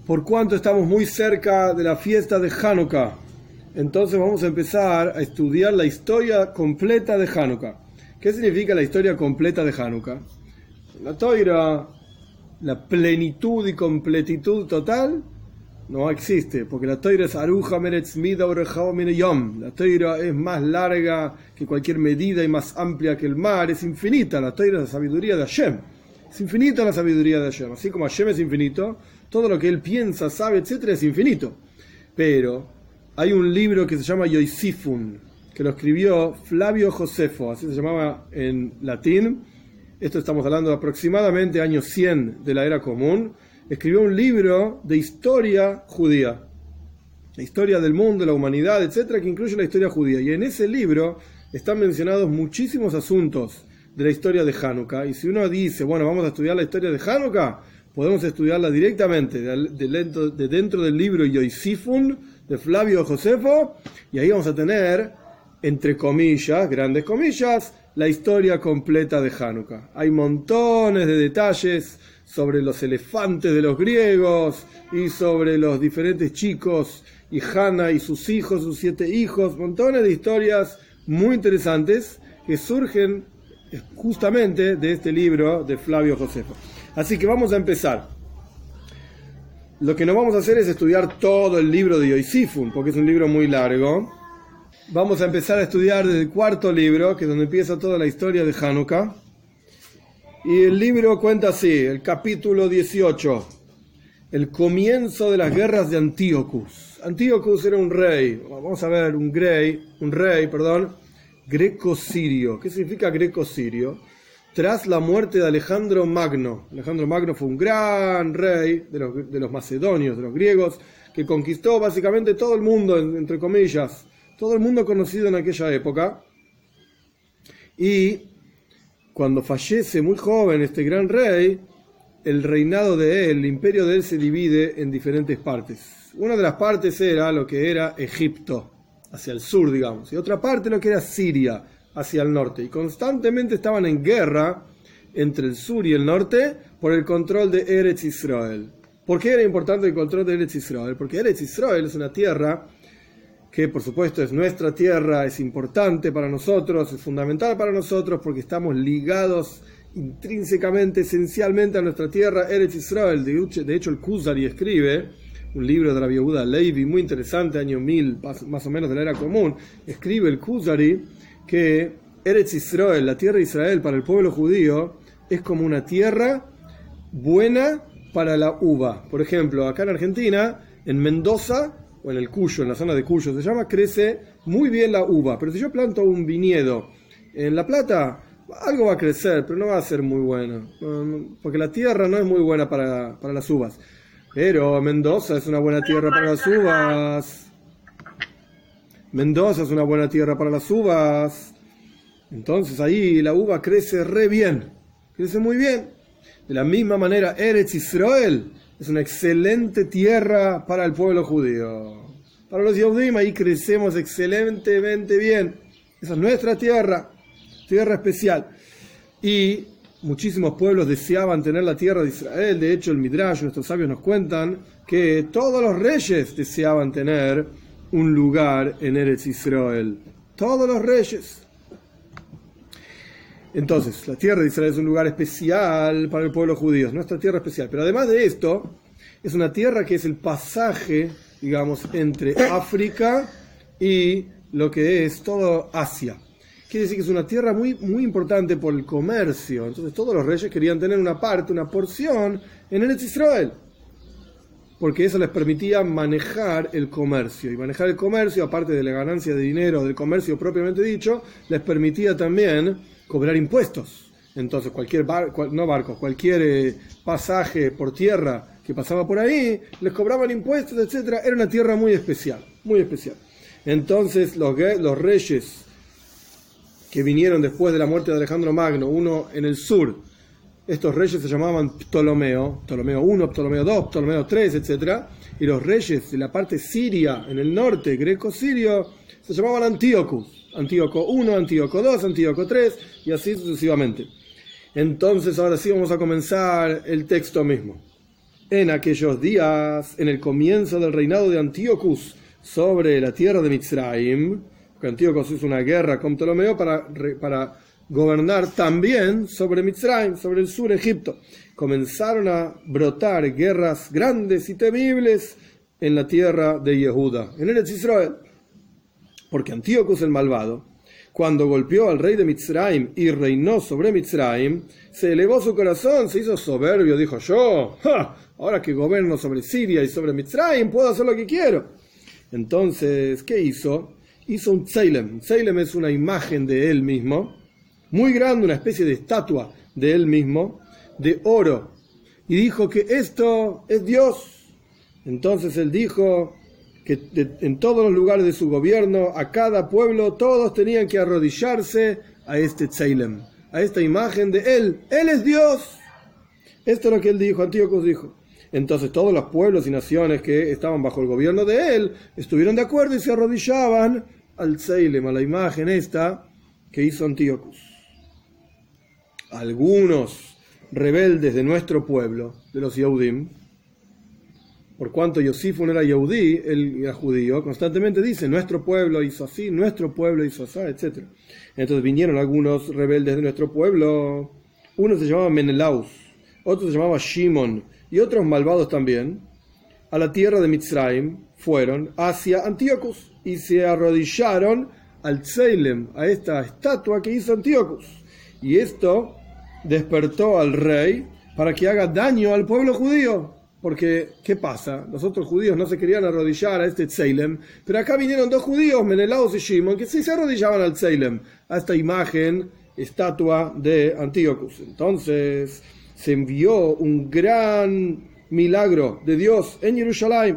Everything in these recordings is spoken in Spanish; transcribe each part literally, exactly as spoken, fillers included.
por cuanto estamos muy cerca de la fiesta de Hanukkah. Entonces vamos a empezar a estudiar la historia completa de Hanukkah. ¿Qué significa la historia completa de Hanukkah? La Toira, la plenitud y completitud total, no existe, porque la Toira es Aruja Meretz Mida Orejao Mine Yom. La Toira es más larga que cualquier medida y más amplia que el mar, es infinita. La Toira es la sabiduría de Hashem. Es infinita la sabiduría de Hashem. Así como Hashem es infinito, todo lo que él piensa, sabe, etcétera, es infinito. Pero hay un libro que se llama Yoisifun, que lo escribió Flavio Josefo, así se llamaba en latín. Esto estamos hablando de aproximadamente año cien de la era común. Escribió un libro de historia judía, la historia del mundo, la humanidad, etcétera, que incluye la historia judía. Y en ese libro están mencionados muchísimos asuntos de la historia de Hanukkah. Y si uno dice, bueno, vamos a estudiar la historia de Hanukkah, podemos estudiarla directamente de, de, de dentro del libro Yoisifun de Flavio Josefo, y ahí vamos a tener, entre comillas, grandes comillas, la historia completa de Hanukkah. Hay montones de detalles sobre los elefantes de los griegos y sobre los diferentes chicos y Hannah y sus hijos, sus siete hijos, montones de historias muy interesantes que surgen justamente de este libro de Flavio Josefo. Así que vamos a empezar. Lo que no vamos a hacer es estudiar todo el libro de Yoisifun, porque es un libro muy largo. Vamos a empezar a estudiar desde el cuarto libro, que es donde empieza toda la historia de Hanukkah. Y el libro cuenta así, el capítulo dieciocho, el comienzo de las guerras de Antíocus. Antíocus era un rey, vamos a ver, un rey, un rey, perdón, greco-sirio. ¿Qué significa greco-sirio? Tras la muerte de Alejandro Magno. Alejandro Magno fue un gran rey de los, de los macedonios, de los griegos, que conquistó básicamente todo el mundo, entre comillas, todo el mundo conocido en aquella época. Y cuando fallece muy joven este gran rey, el reinado de él, el imperio de él se divide en diferentes partes. Una de las partes era lo que era Egipto, hacia el sur, digamos, y otra parte lo que era Siria, hacia el norte. Y constantemente estaban en guerra entre el sur y el norte por el control de Eretz Israel. ¿Por qué era importante el control de Eretz Israel? Porque Eretz Israel es una tierra que, por supuesto, es nuestra tierra, es importante para nosotros, es fundamental para nosotros porque estamos ligados intrínsecamente, esencialmente a nuestra tierra, Eretz Israel. De hecho, el Kuzari escribe un libro de la Yehuda Levi muy interesante, año mil, más o menos de la era común. Escribe el Kuzari que Eretz Israel, la tierra de Israel para el pueblo judío, es como una tierra buena para la uva. Por ejemplo, acá en Argentina, en Mendoza, o en el Cuyo, en la zona de Cuyo se llama, crece muy bien la uva. Pero si yo planto un viñedo en La Plata, algo va a crecer, pero no va a ser muy bueno, porque la tierra no es muy buena para, para las uvas. Pero Mendoza es una buena tierra para las uvas. Mendoza es una buena tierra para las uvas. Entonces ahí la uva crece re bien, crece muy bien. De la misma manera, Eretz Israel es una excelente tierra para el pueblo judío. Para los Yehudim ahí crecemos excelentemente bien. Esa es nuestra tierra, tierra especial. Y muchísimos pueblos deseaban tener la tierra de Israel. De hecho, el Midrash, nuestros sabios nos cuentan que todos los reyes deseaban tener un lugar en Eretz Israel. Todos los reyes. Entonces, la tierra de Israel es un lugar especial para el pueblo judío, es nuestra tierra especial. Pero además de esto, es una tierra que es el pasaje, digamos, entre África y lo que es todo Asia. Quiere decir que es una tierra muy, muy importante por el comercio. Entonces todos los reyes querían tener una parte, una porción en Eretz Israel, porque eso les permitía manejar el comercio. Y manejar el comercio, aparte de la ganancia de dinero del comercio propiamente dicho, les permitía también cobrar impuestos. Entonces cualquier barco, no barco, cualquier eh, pasaje por tierra que pasaba por ahí, les cobraban impuestos, etcétera. Era una tierra muy especial, muy especial. Entonces los, los reyes que vinieron después de la muerte de Alejandro Magno, uno en el sur, estos reyes se llamaban Ptolomeo, Ptolomeo uno, Ptolomeo dos, Ptolomeo tres, etcétera. Y los reyes de la parte siria, en el norte, greco-sirio, se llamaban Antíocus. Antíoco uno, Antíoco dos, Antíoco tres, y así sucesivamente. Entonces, ahora sí vamos a comenzar el texto mismo. En aquellos días, en el comienzo del reinado de Antíocus sobre la tierra de Mitzrayim, porque Antíocus hizo una guerra con Ptolomeo para, para gobernar también sobre Mitzrayim, sobre el sur de Egipto. Comenzaron a brotar guerras grandes y temibles en la tierra de Yehuda, en Eretz Israel, porque Antíocus el malvado, cuando golpeó al rey de Mitzrayim y reinó sobre Mitzrayim, se elevó su corazón, se hizo soberbio, dijo: yo, ¡ja! Ahora que gobierno sobre Siria y sobre Mitzrayim, puedo hacer lo que quiero. Entonces, ¿qué hizo? Hizo un tzeilem. Un tzeilem es una imagen de él mismo, muy grande, una especie de estatua de él mismo, de oro, y dijo que esto es Dios. Entonces él dijo que de, en todos los lugares de su gobierno, a cada pueblo, todos tenían que arrodillarse a este tzeilem, a esta imagen de él. Él es Dios. Esto es lo que él dijo, Antíocus dijo. Entonces todos los pueblos y naciones que estaban bajo el gobierno de él estuvieron de acuerdo y se arrodillaban al tzeilem, a la imagen esta que hizo Antíocus. Algunos rebeldes de nuestro pueblo, de los Yehudim, por cuanto Yosifun era Yehudí, él era judío, constantemente dice: nuestro pueblo hizo así, nuestro pueblo hizo así, etcétera. Entonces vinieron algunos rebeldes de nuestro pueblo, uno se llamaba Menelaus, otro se llamaba Shimon, y otros malvados también, a la tierra de Mitzrayim, fueron hacia Antíocus y se arrodillaron al tzeilem, a esta estatua que hizo Antíocus. Y esto despertó al rey para que haga daño al pueblo judío. Porque, ¿qué pasa? Los otros judíos no se querían arrodillar a este tzeilem, pero acá vinieron dos judíos, Menelaus y Shimon, que sí se arrodillaban al tzeilem, a esta imagen, estatua de Antíocus. Entonces se envió un gran milagro de Dios en Jerusalén,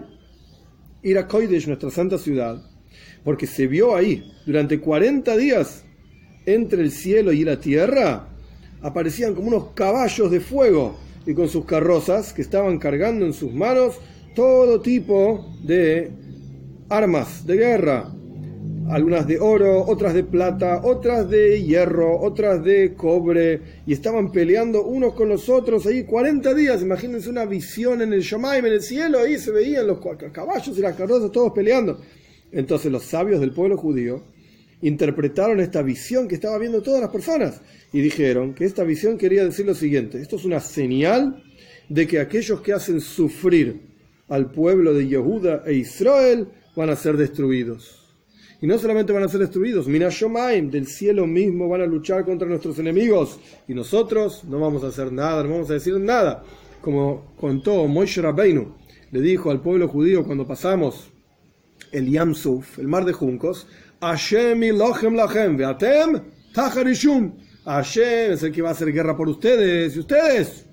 Ir Kodesh, nuestra santa ciudad, porque se vio ahí, durante cuarenta días, entre el cielo y la tierra, aparecían como unos caballos de fuego, y con sus carrozas, que estaban cargando en sus manos todo tipo de armas de guerra, algunas de oro, otras de plata, otras de hierro, otras de cobre, y estaban peleando unos con los otros ahí cuarenta días. Imagínense una visión en el Shomaim, en el cielo, ahí se veían los caballos y las carrozas todos peleando. Entonces los sabios del pueblo judío interpretaron esta visión que estaba viendo todas las personas y dijeron que esta visión quería decir lo siguiente: esto es una señal de que aquellos que hacen sufrir al pueblo de Yehuda e Israel van a ser destruidos. Y no solamente van a ser destruidos, Mina Shomaim, del cielo mismo van a luchar contra nuestros enemigos, y nosotros no vamos a hacer nada, no vamos a decir nada. Como contó Moshe Rabbeinu, le dijo al pueblo judío cuando pasamos el Yam Suf, el mar de juncos: Hashem ilochem lachem veatem tacharishum. Hashem es el que va a hacer guerra por ustedes, y ustedes,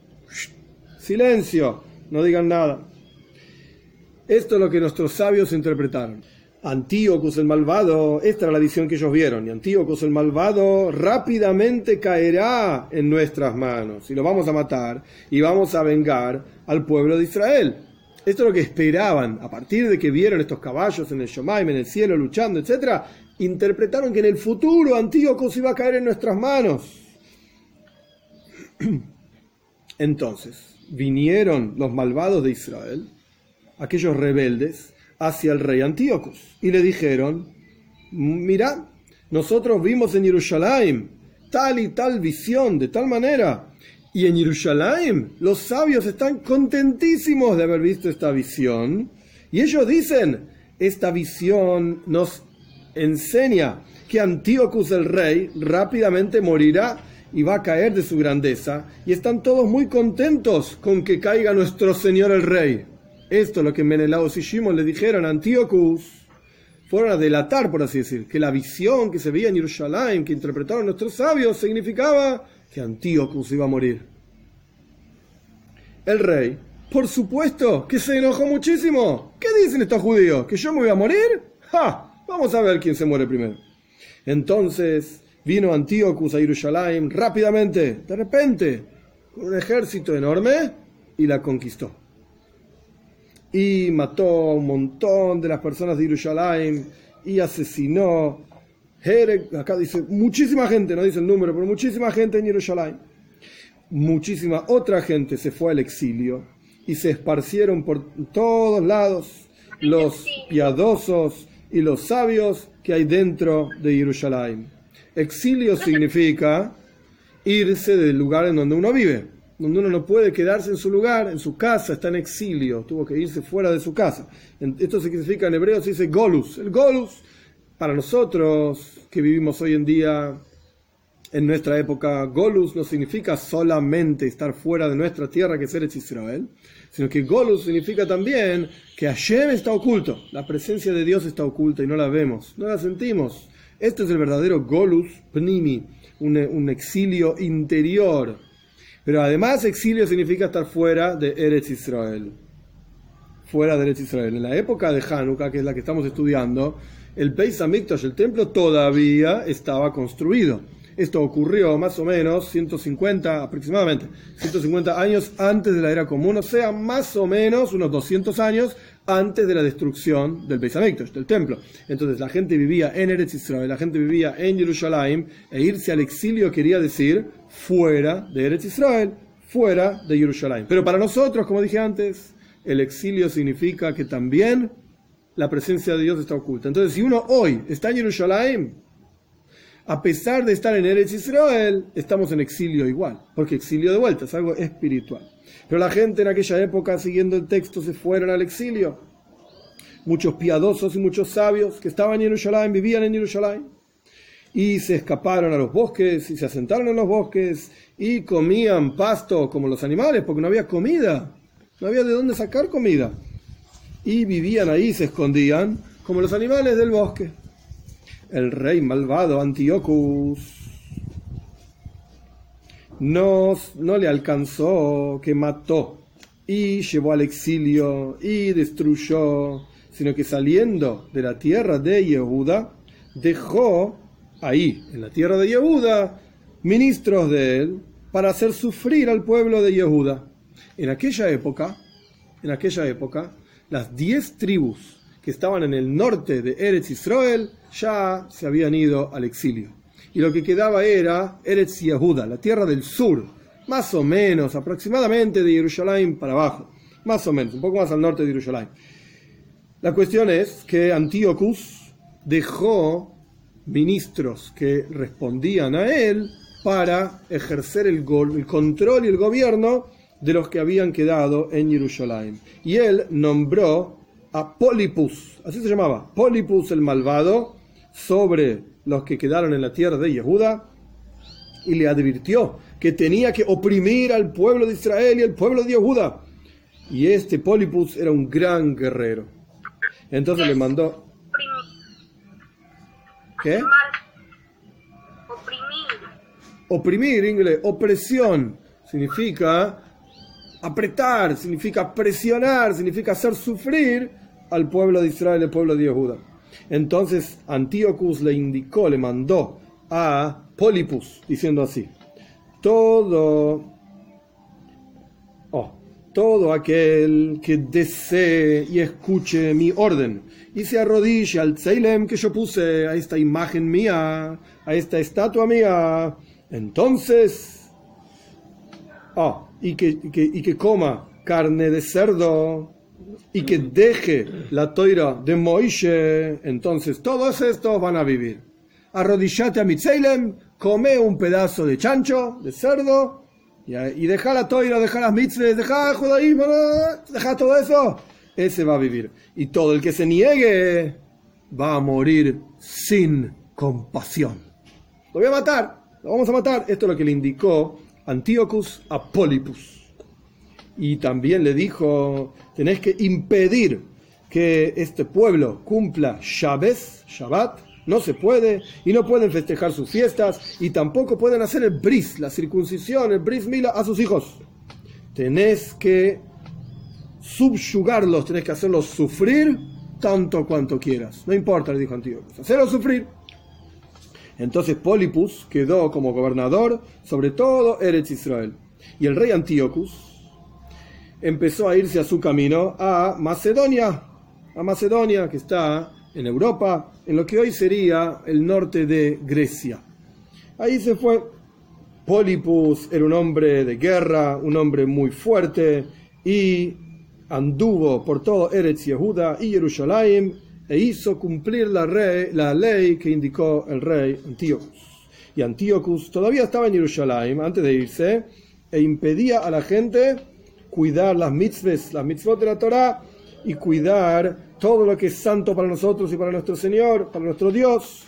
silencio, no digan nada. Esto es lo que nuestros sabios interpretaron. Antíocus el malvado, esta era la visión que ellos vieron, y Antíocus el malvado rápidamente caerá en nuestras manos, y lo vamos a matar, y vamos a vengar al pueblo de Israel. Esto es lo que esperaban. A partir de que vieron estos caballos en el Shomaim, en el cielo, luchando, etcétera, interpretaron que en el futuro Antíocus iba a caer en nuestras manos. Entonces, vinieron los malvados de Israel, aquellos rebeldes, hacia el rey Antíocus, y le dijeron: mira, nosotros vimos en Jerusalén tal y tal visión, de tal manera, y en Jerusalén los sabios están contentísimos de haber visto esta visión, y ellos dicen: esta visión nos enseña que Antíocus el rey rápidamente morirá y va a caer de su grandeza, y están todos muy contentos con que caiga nuestro señor el rey. Esto es lo que Menelaus y Shimon le dijeron a Antíocus. Fueron a delatar, por así decir, que la visión que se veía en Jerusalén, que interpretaron nuestros sabios, significaba que Antíocus iba a morir. El rey, por supuesto, que se enojó muchísimo. ¿Qué dicen estos judíos? ¿Que yo me voy a morir? ¡Ja! Vamos a ver quién se muere primero. Entonces vino Antíocus a Jerusalén rápidamente, de repente, con un ejército enorme, y la conquistó. Y mató a un montón de las personas de Jerusalén, y asesinó, acá dice muchísima gente, no dice el número, pero muchísima gente en Jerusalén. Muchísima otra gente se fue al exilio, y se esparcieron por todos lados los piadosos y los sabios que hay dentro de Jerusalén. Exilio significa irse del lugar en donde uno vive, donde uno no puede quedarse en su lugar, en su casa, está en exilio, tuvo que irse fuera de su casa. Esto significa, en hebreo se dice golus. El golus, para nosotros que vivimos hoy en día, en nuestra época, golus no significa solamente estar fuera de nuestra tierra, que es Eretz Israel, sino que golus significa también que Hashem está oculto, la presencia de Dios está oculta y no la vemos, no la sentimos. Este es el verdadero golus pnimi, un, un exilio interior. Pero además exilio significa estar fuera de Eretz Israel. Fuera de Eretz Israel. En la época de Hanukkah, que es la que estamos estudiando, el Beis Hamikdash, el templo, todavía estaba construido. Esto ocurrió más o menos ciento cincuenta, aproximadamente, ciento cincuenta años antes de la era común, o sea, más o menos unos doscientos años antes de la destrucción del Beis Hamikdash, del templo. Entonces la gente vivía en Eretz Israel, la gente vivía en Jerusalén, e irse al exilio quería decir fuera de Eretz Israel, fuera de Jerusalén. Pero para nosotros, como dije antes, el exilio significa que también la presencia de Dios está oculta. Entonces, si uno hoy está en Jerusalén, a pesar de estar en Eretz Israel, estamos en exilio igual, porque exilio de vuelta es algo espiritual. Pero la gente en aquella época, siguiendo el texto, se fueron al exilio. Muchos piadosos y muchos sabios que estaban en Jerusalén, vivían en Jerusalén, y se escaparon a los bosques, y se asentaron en los bosques, y comían pasto como los animales, porque no había comida, no había de dónde sacar comida. Y vivían ahí, se escondían, como los animales del bosque. El rey malvado Antíoco no, no le alcanzó, que mató y llevó al exilio y destruyó, sino que saliendo de la tierra de Yehuda, dejó ahí, en la tierra de Yehuda, ministros de él para hacer sufrir al pueblo de Yehuda. En aquella época, en aquella época, las diez tribus que estaban en el norte de Eretz Israel ya se habían ido al exilio. Y lo que quedaba era Eretz Yehuda, la tierra del sur, más o menos, aproximadamente de Jerusalén para abajo, más o menos, un poco más al norte de Jerusalén. La cuestión es que Antíocus dejó ministros que respondían a él para ejercer el, go- el control y el gobierno de los que habían quedado en Jerusalén. Y él nombró a Polipus, así se llamaba, Polipus el malvado, sobre los que quedaron en la tierra de Yehuda, y le advirtió que tenía que oprimir al pueblo de Israel y al pueblo de Yehuda. Y este Polipus era un gran guerrero. Entonces le mandó... ¿Qué? Oprimir. Oprimir, inglés, opresión, significa apretar, significa presionar, significa hacer sufrir al pueblo de Israel, al pueblo de Yehuda. Entonces Antíocus le indicó, le mandó a Polipus, diciendo así: todo, oh, todo aquel que desee y escuche mi orden y se arrodille al Tzeilem que yo puse, a esta imagen mía, a esta estatua mía, entonces, oh, y que, y que, y que coma carne de cerdo, y que deje la toira de Moishe, entonces todos estos van a vivir. Arrodillate a mi Tzeilem, come un pedazo de chancho, de cerdo, y, y deja la toira, deja las mitzvahs, deja el judaísmo, deja todo eso, ese va a vivir. Y todo el que se niegue va a morir sin compasión. Lo voy a matar, lo vamos a matar. Esto es lo que le indicó Antíocus a Polipus. Y también le dijo: tenés que impedir que este pueblo cumpla Shabes, Shabbat, no se puede, y no pueden festejar sus fiestas, y tampoco pueden hacer el bris, la circuncisión, el bris mila a sus hijos. Tenés que subyugarlos, tenés que hacerlos sufrir tanto cuanto quieras. No importa, le dijo Antíocus, hacerlos sufrir. Entonces Polipus quedó como gobernador sobre todo Eretz Israel. Y el rey Antíocus empezó a irse a su camino a Macedonia, a Macedonia, que está en Europa, en lo que hoy sería el norte de Grecia. Ahí se fue. Polipus era un hombre de guerra, un hombre muy fuerte, y anduvo por todo Eretz Yehuda y Jerusalén e hizo cumplir la, rey, la ley que indicó el rey Antíocus. Y Antíocus todavía estaba en Jerusalén antes de irse e impedía a la gente cuidar las mitzvahs, las mitzvot de la Torá, y cuidar todo lo que es santo para nosotros y para nuestro Señor, para nuestro Dios.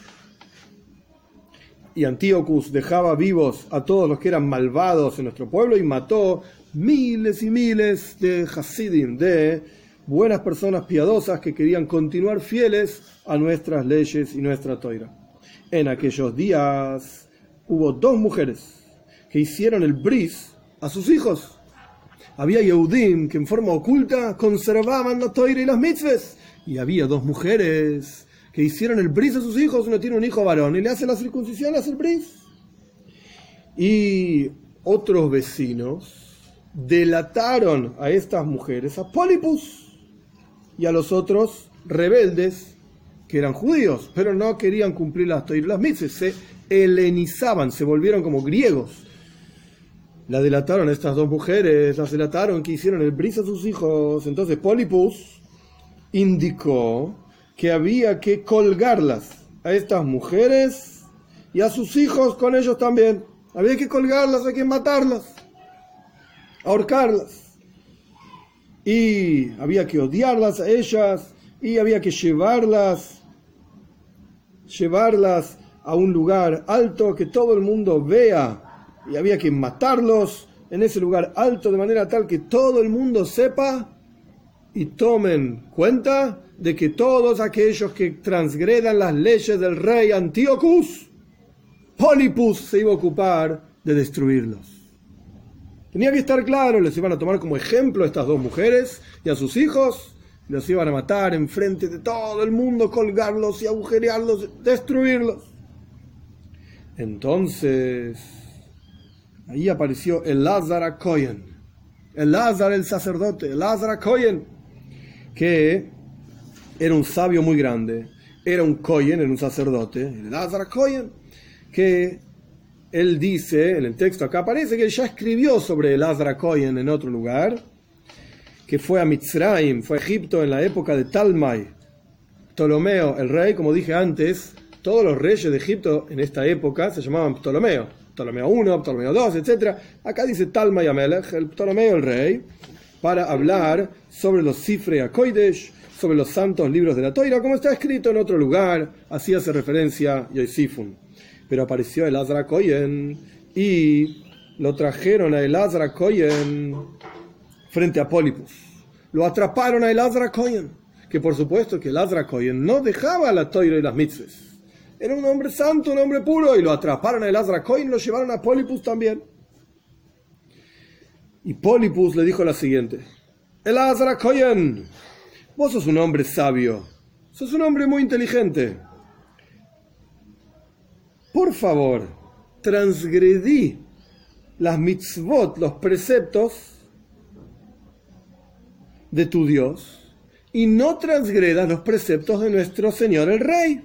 Y Antíocus dejaba vivos a todos los que eran malvados en nuestro pueblo y mató miles y miles de Hasidim, de buenas personas piadosas que querían continuar fieles a nuestras leyes y nuestra Toira. En aquellos días hubo dos mujeres que hicieron el bris a sus hijos. Había Yehudim que en forma oculta conservaban la Toira y las mitzvahs, y había dos mujeres que hicieron el bris a sus hijos. Uno tiene un hijo varón y le hace la circuncisión, le hace el bris. Y otros vecinos delataron a estas mujeres, a Polipus, y a los otros rebeldes que eran judíos, pero no querían cumplir las Toira y las mitzvahs, se helenizaban, se volvieron como griegos. La delataron estas dos mujeres, las delataron que hicieron el bris a sus hijos. Entonces Polipus indicó que había que colgarlas a estas mujeres y a sus hijos con ellos también. Había que colgarlas, había que matarlas, ahorcarlas. Y había que odiarlas a ellas y había que llevarlas, llevarlas a un lugar alto que todo el mundo vea. Y había que matarlos en ese lugar alto de manera tal que todo el mundo sepa y tomen cuenta de que todos aquellos que transgredan las leyes del rey Antíocus, Polipus se iba a ocupar de destruirlos. Tenía que estar claro, les iban a tomar como ejemplo a estas dos mujeres y a sus hijos, y los iban a matar enfrente de todo el mundo, colgarlos y agujerearlos, destruirlos. Entonces, ahí apareció Elazar HaKohen, Elazar el sacerdote, Elazar HaKohen, que era un sabio muy grande, era un Kohen, era un sacerdote, Elazar HaKohen, que él dice, en el texto acá aparece que él ya escribió sobre Elazar HaKohen en otro lugar, que fue a Mitzrayim, fue a Egipto en la época de Talmai, Ptolomeo, el rey, como dije antes, todos los reyes de Egipto en esta época se llamaban Ptolomeo, Ptolomeo uno, Ptolomeo dos, etcétera. Acá dice Talmai Amelech, el Ptolomeo, el rey, para hablar sobre los Sifrei HaKodesh, sobre los santos libros de la Toira, como está escrito en otro lugar, así hace referencia Yosifun. Pero apareció Elazar HaKohen y lo trajeron a Elazar HaKohen frente a Polipus. Lo atraparon a Elazar HaKohen, que por supuesto que Elazar HaKohen no dejaba la Toira y las mitzvahs. Era un hombre santo, un hombre puro, y lo atraparon a Elazar HaKohen y lo llevaron a Polipus también. Y Polipus le dijo lo siguiente: Elazar HaKohen, vos sos un hombre sabio, sos un hombre muy inteligente. Por favor, transgredí las mitzvot, los preceptos de tu Dios, y no transgredas los preceptos de nuestro Señor el Rey.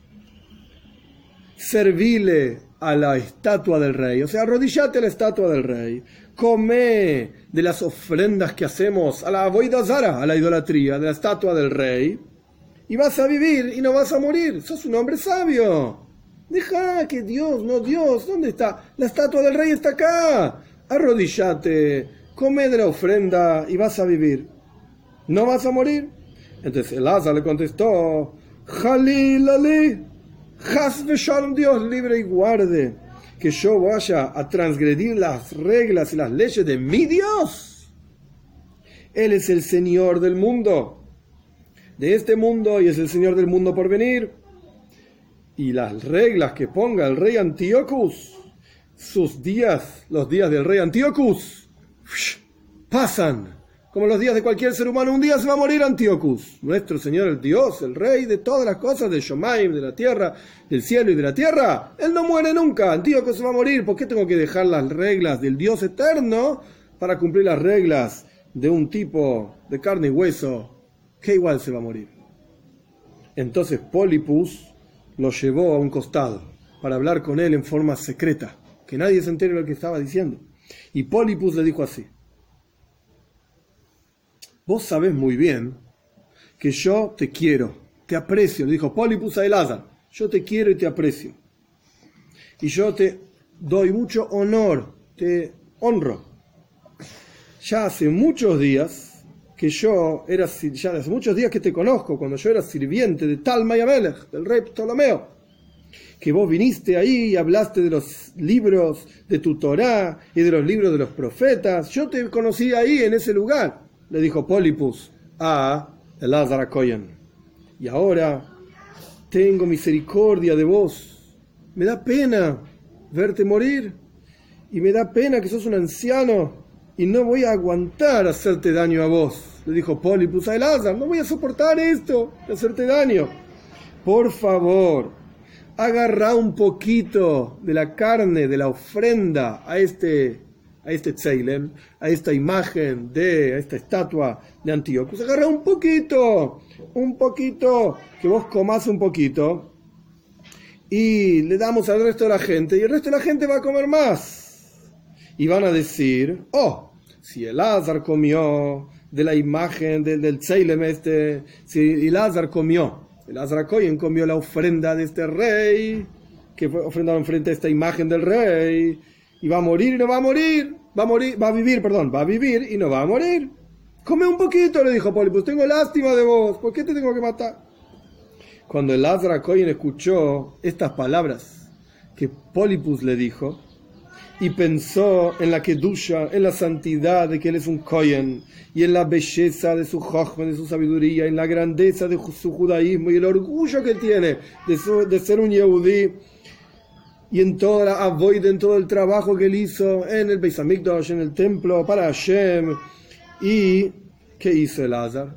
Servile a la estatua del rey, o sea, arrodillate a la estatua del rey, come de las ofrendas que hacemos a la avoida zara, a la idolatría de la estatua del rey, y vas a vivir y no vas a morir. Sos un hombre sabio. Deja que Dios, no Dios, ¿dónde está? La estatua del rey está acá. Arrodillate, come de la ofrenda y vas a vivir. No vas a morir. Entonces Elazar le contestó: Jalil Ali, Has v'shalom, Dios libre y guarde que yo vaya a transgredir las reglas y las leyes de mi Dios. Él es el Señor del mundo, de este mundo, y es el Señor del mundo por venir. Y las reglas que ponga el rey Antíocus, sus días, los días del rey Antíocus, pasan como los días de cualquier ser humano. Un día se va a morir Antíocus, nuestro Señor, el Dios, el Rey de todas las cosas, del Shomaim, de la tierra, del cielo y de la tierra. Él no muere nunca, Antíocus se va a morir. ¿Por qué tengo que dejar las reglas del Dios eterno para cumplir las reglas de un tipo de carne y hueso que igual se va a morir? Entonces Polipus lo llevó a un costado para hablar con él en forma secreta, que nadie se entere de lo que estaba diciendo. Y Polipus le dijo así: vos sabés muy bien que yo te quiero, te aprecio. Le dijo Polipus a Elazar, yo te quiero y te aprecio. Y yo te doy mucho honor, te honro. Ya hace muchos días que yo era, ya hace muchos días que te conozco, cuando yo era sirviente de Talmai Amelech, del rey Ptolomeo, que vos viniste ahí y hablaste de los libros de tu Torá y de los libros de los profetas. Yo te conocí ahí, en ese lugar, le dijo Polipus a Elazar HaKohen. Y ahora tengo misericordia de vos. Me da pena verte morir y me da pena que sos un anciano y no voy a aguantar hacerte daño a vos. Le dijo Polipus a Elazar, no voy a soportar esto de hacerte daño. Por favor, agarrá un poquito de la carne, de la ofrenda a este, a este tzeilem, a esta imagen, de a esta estatua de Antíoco. Agarrá un poquito, un poquito, que vos comás un poquito, y le damos al resto de la gente, y el resto de la gente va a comer más. Y van a decir, oh, si Elazar comió de la imagen del, del tzeilem este, si Elazar comió, Elazar HaKohen comió la ofrenda de este rey, que fue ofrendado frente a esta imagen del rey, y va a morir y no va a morir, va a morir, va a vivir, perdón, va a vivir y no va a morir. Come un poquito, le dijo Polipus, tengo lástima de vos, ¿por qué te tengo que matar? Cuando Elazar HaKohen escuchó estas palabras que Polipus le dijo, y pensó en la kedusha, en la santidad de que él es un Kohen, y en la belleza de su jochma, de su sabiduría, en la grandeza de su judaísmo y el orgullo que tiene de, su, de ser un Yehudí, y en toda la avoid, en todo el trabajo que él hizo en el Beis Hamikdash, en el templo para Hashem. ¿Y qué hizo Elazar?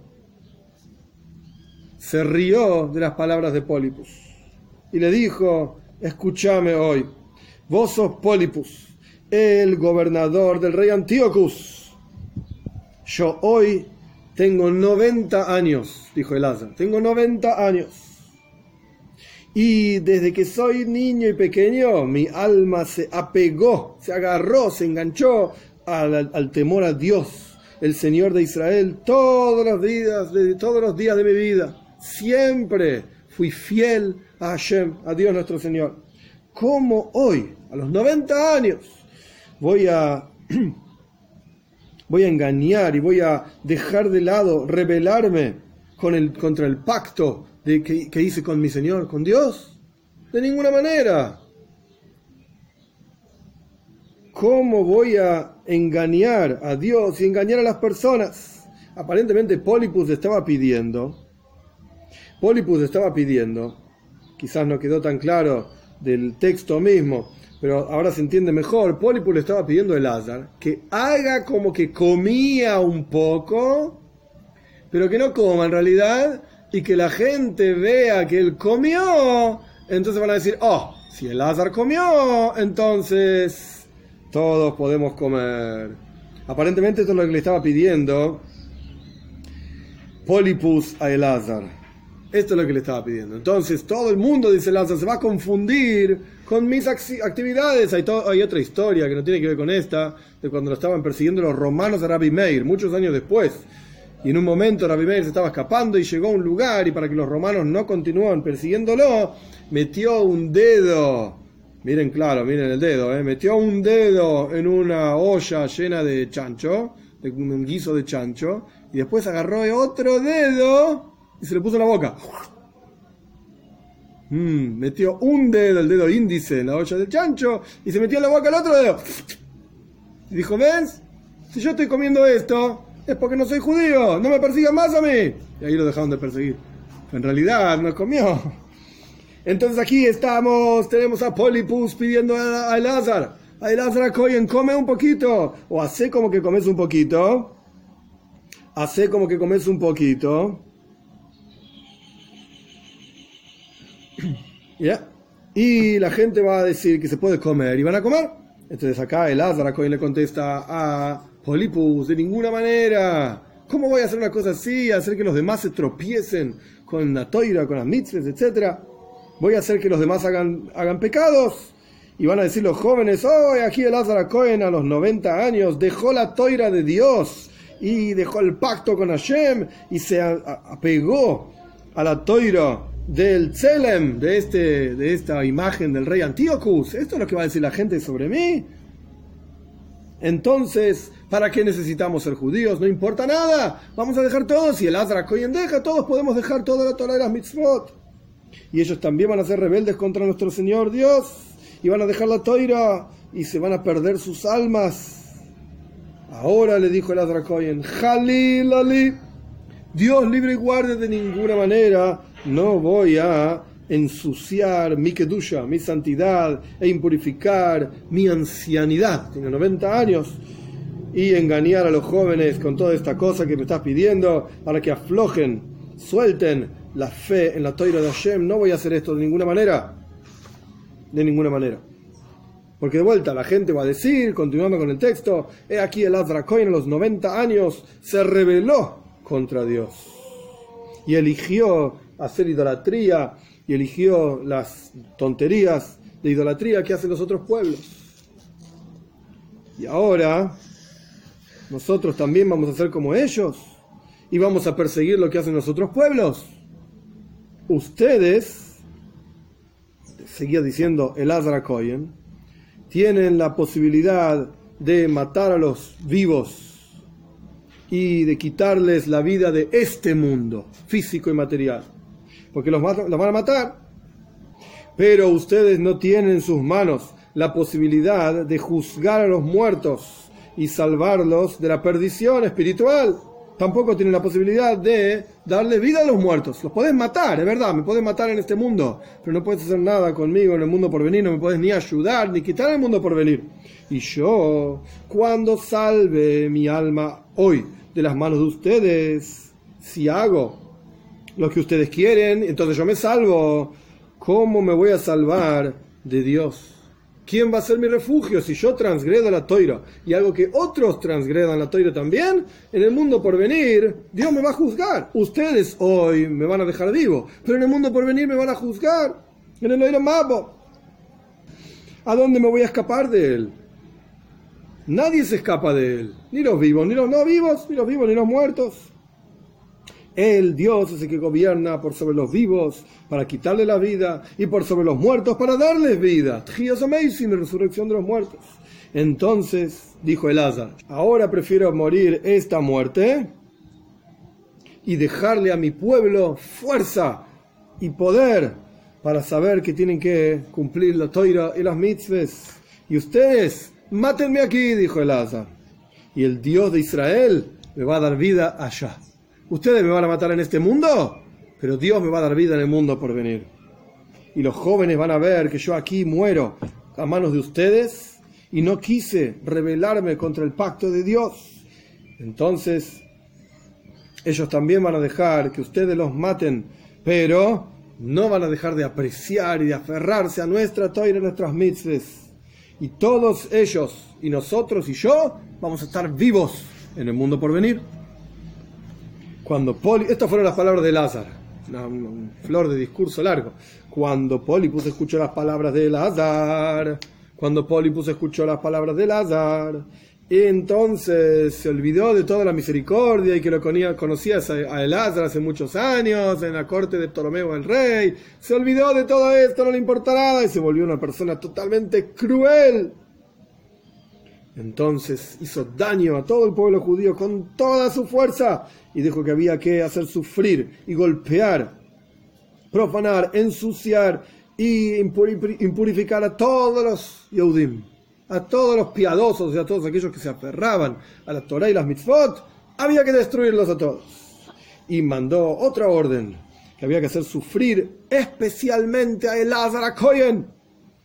Se rió de las palabras de Polipus y le dijo, escúchame hoy, vos sos Polipus, el gobernador del rey Antíocus. Yo hoy tengo noventa años, dijo Elazar, tengo noventa años. Y desde que soy niño y pequeño, mi alma se apegó, se agarró, se enganchó al, al temor a Dios, el Señor de Israel, todos los días, de, todos los días de mi vida. Siempre fui fiel a Hashem, a Dios nuestro Señor. ¿Cómo hoy, a los noventa años, voy a, voy a engañar y voy a dejar de lado, rebelarme con el, contra el pacto de, que, que hice con mi Señor, con Dios? De ninguna manera. ¿Cómo voy a engañar a Dios y engañar a las personas? Aparentemente Polipus estaba pidiendo, Polipus estaba pidiendo, quizás no quedó tan claro del texto mismo, pero ahora se entiende mejor. Polipus le estaba pidiendo a Elazar que haga como que comía un poco, pero que no coma en realidad, y que la gente vea que él comió. Entonces van a decir, oh, si Elazar comió, entonces todos podemos comer. Aparentemente esto es lo que le estaba pidiendo Polipus a Elazar. Esto es lo que le estaba pidiendo. Entonces todo el mundo, dice Elazar, se va a confundir con mis actividades. Hay, to- hay otra historia que no tiene que ver con esta, de cuando lo estaban persiguiendo los romanos a Rabbi Meir, muchos años después. Y en un momento Rabbi Meir se estaba escapando y llegó a un lugar, y para que los romanos no continúen persiguiéndolo, metió un dedo, miren claro, miren el dedo, ¿eh? metió un dedo en una olla llena de chancho, de un guiso de chancho, y después agarró otro dedo y se le puso en la boca. Mm, metió un dedo, el dedo índice, en la olla del chancho, y se metió en la boca el otro dedo. Y dijo, ¿ves? Si yo estoy comiendo esto, es porque no soy judío, no me persigan más a mí. Y ahí lo dejaron de perseguir. En realidad no comió. Entonces aquí estamos, tenemos a Polipus pidiendo a, a Elazar, a Elazar HaKohen, come un poquito, o hace como que comes un poquito, hace como que comes un poquito, ¿ya? Y la gente va a decir que se puede comer, y van a comer. Entonces acá Elazar HaKohen le contesta a Polipus, de ninguna manera. ¿Cómo voy a hacer una cosa así? Hacer que los demás se tropiecen con la toira, con las mitzvahs, etcétera. Voy a hacer que los demás hagan, hagan pecados. Y van a decir los jóvenes, oh, aquí Elazar HaKohen a los noventa años dejó la toira de Dios y dejó el pacto con Hashem y se a, a, apegó a la toira del Tselem, de, este, de esta imagen del rey Antíocus. ¿Esto es lo que va a decir la gente sobre mí? Entonces, ¿para qué necesitamos ser judíos? No importa nada, vamos a dejar todo. Si el Azra Cohen deja, todos podemos dejar toda la Torah y las mitzvot. Y ellos también van a ser rebeldes contra nuestro Señor Dios y van a dejar la Torah y se van a perder sus almas. Ahora le dijo el Azra Cohen, Jalil Ali, Dios libre y guarde, de ninguna manera no voy a ensuciar mi kedusha, mi santidad, e impurificar mi ancianidad. Tengo noventa años, y engañar a los jóvenes con toda esta cosa que me estás pidiendo para que aflojen, suelten la fe en la Torah de Hashem. No voy a hacer esto de ninguna manera, de ninguna manera. Porque de vuelta la gente va a decir, continuando con el texto, he aquí el Azra Cohen a los noventa años se rebeló contra Dios y eligió hacer idolatría y eligió las tonterías de idolatría que hacen los otros pueblos. Y ahora nosotros también vamos a ser como ellos y vamos a perseguir lo que hacen los otros pueblos. Ustedes, seguía diciendo el Azra Cohen, tienen la posibilidad de matar a los vivos y de quitarles la vida de este mundo físico y material, porque los, los van a matar, pero ustedes no tienen en sus manos la posibilidad de juzgar a los muertos y salvarlos de la perdición espiritual. Tampoco tienen la posibilidad de darle vida a los muertos. Los podés matar, es verdad, me podés matar en este mundo, pero no puedes hacer nada conmigo en el mundo por venir, no me podés ni ayudar ni quitar el mundo por venir. Y yo, cuando salve mi alma hoy de las manos de ustedes, si hago lo que ustedes quieren, entonces yo me salvo. ¿Cómo me voy a salvar de Dios? ¿Quién va a ser mi refugio si yo transgredo la Torah y hago que otros transgredan la Torah también? En el mundo por venir, Dios me va a juzgar. Ustedes hoy me van a dejar vivo, pero en el mundo por venir me van a juzgar. En el Olam Haba. ¿A dónde me voy a escapar de él? Nadie se escapa de él, ni los vivos, ni los no vivos, ni los vivos, ni los muertos. Él, Dios, es el que gobierna por sobre los vivos para quitarle la vida y por sobre los muertos para darles vida. Tchias Ameisim, la resurrección de los muertos. Entonces, dijo el Azar, ahora prefiero morir esta muerte y dejarle a mi pueblo fuerza y poder para saber que tienen que cumplir la Torah y las mitzvahs. Y ustedes, mátenme aquí, dijo el Azar, y el Dios de Israel me va a dar vida allá. Ustedes me van a matar en este mundo, pero Dios me va a dar vida en el mundo por venir. Y los jóvenes van a ver que yo aquí muero a manos de ustedes y no quise rebelarme contra el pacto de Dios. Entonces, ellos también van a dejar que ustedes los maten, pero no van a dejar de apreciar y de aferrarse a nuestra Torah y nuestras mitzvahs. Y todos ellos, y nosotros y yo, vamos a estar vivos en el mundo por venir. Cuando Poli, estas fueron las palabras de Lázaro, una, una flor de discurso largo. Cuando Polipus escuchó las palabras de Lázaro, cuando Polipus escuchó las palabras de Lázaro, entonces se olvidó de toda la misericordia y que lo conocía a Lázaro hace muchos años en la corte de Ptolomeo el rey. Se olvidó de todo esto, no le importa nada y se volvió una persona totalmente cruel. Entonces hizo daño a todo el pueblo judío con toda su fuerza y dijo que había que hacer sufrir y golpear, profanar, ensuciar y impurificar a todos los Yehudim, a todos los piadosos y a todos aquellos que se aferraban a la Torah y las mitzvot. Había que destruirlos a todos. Y mandó otra orden, que había que hacer sufrir especialmente a Elazar Cohen,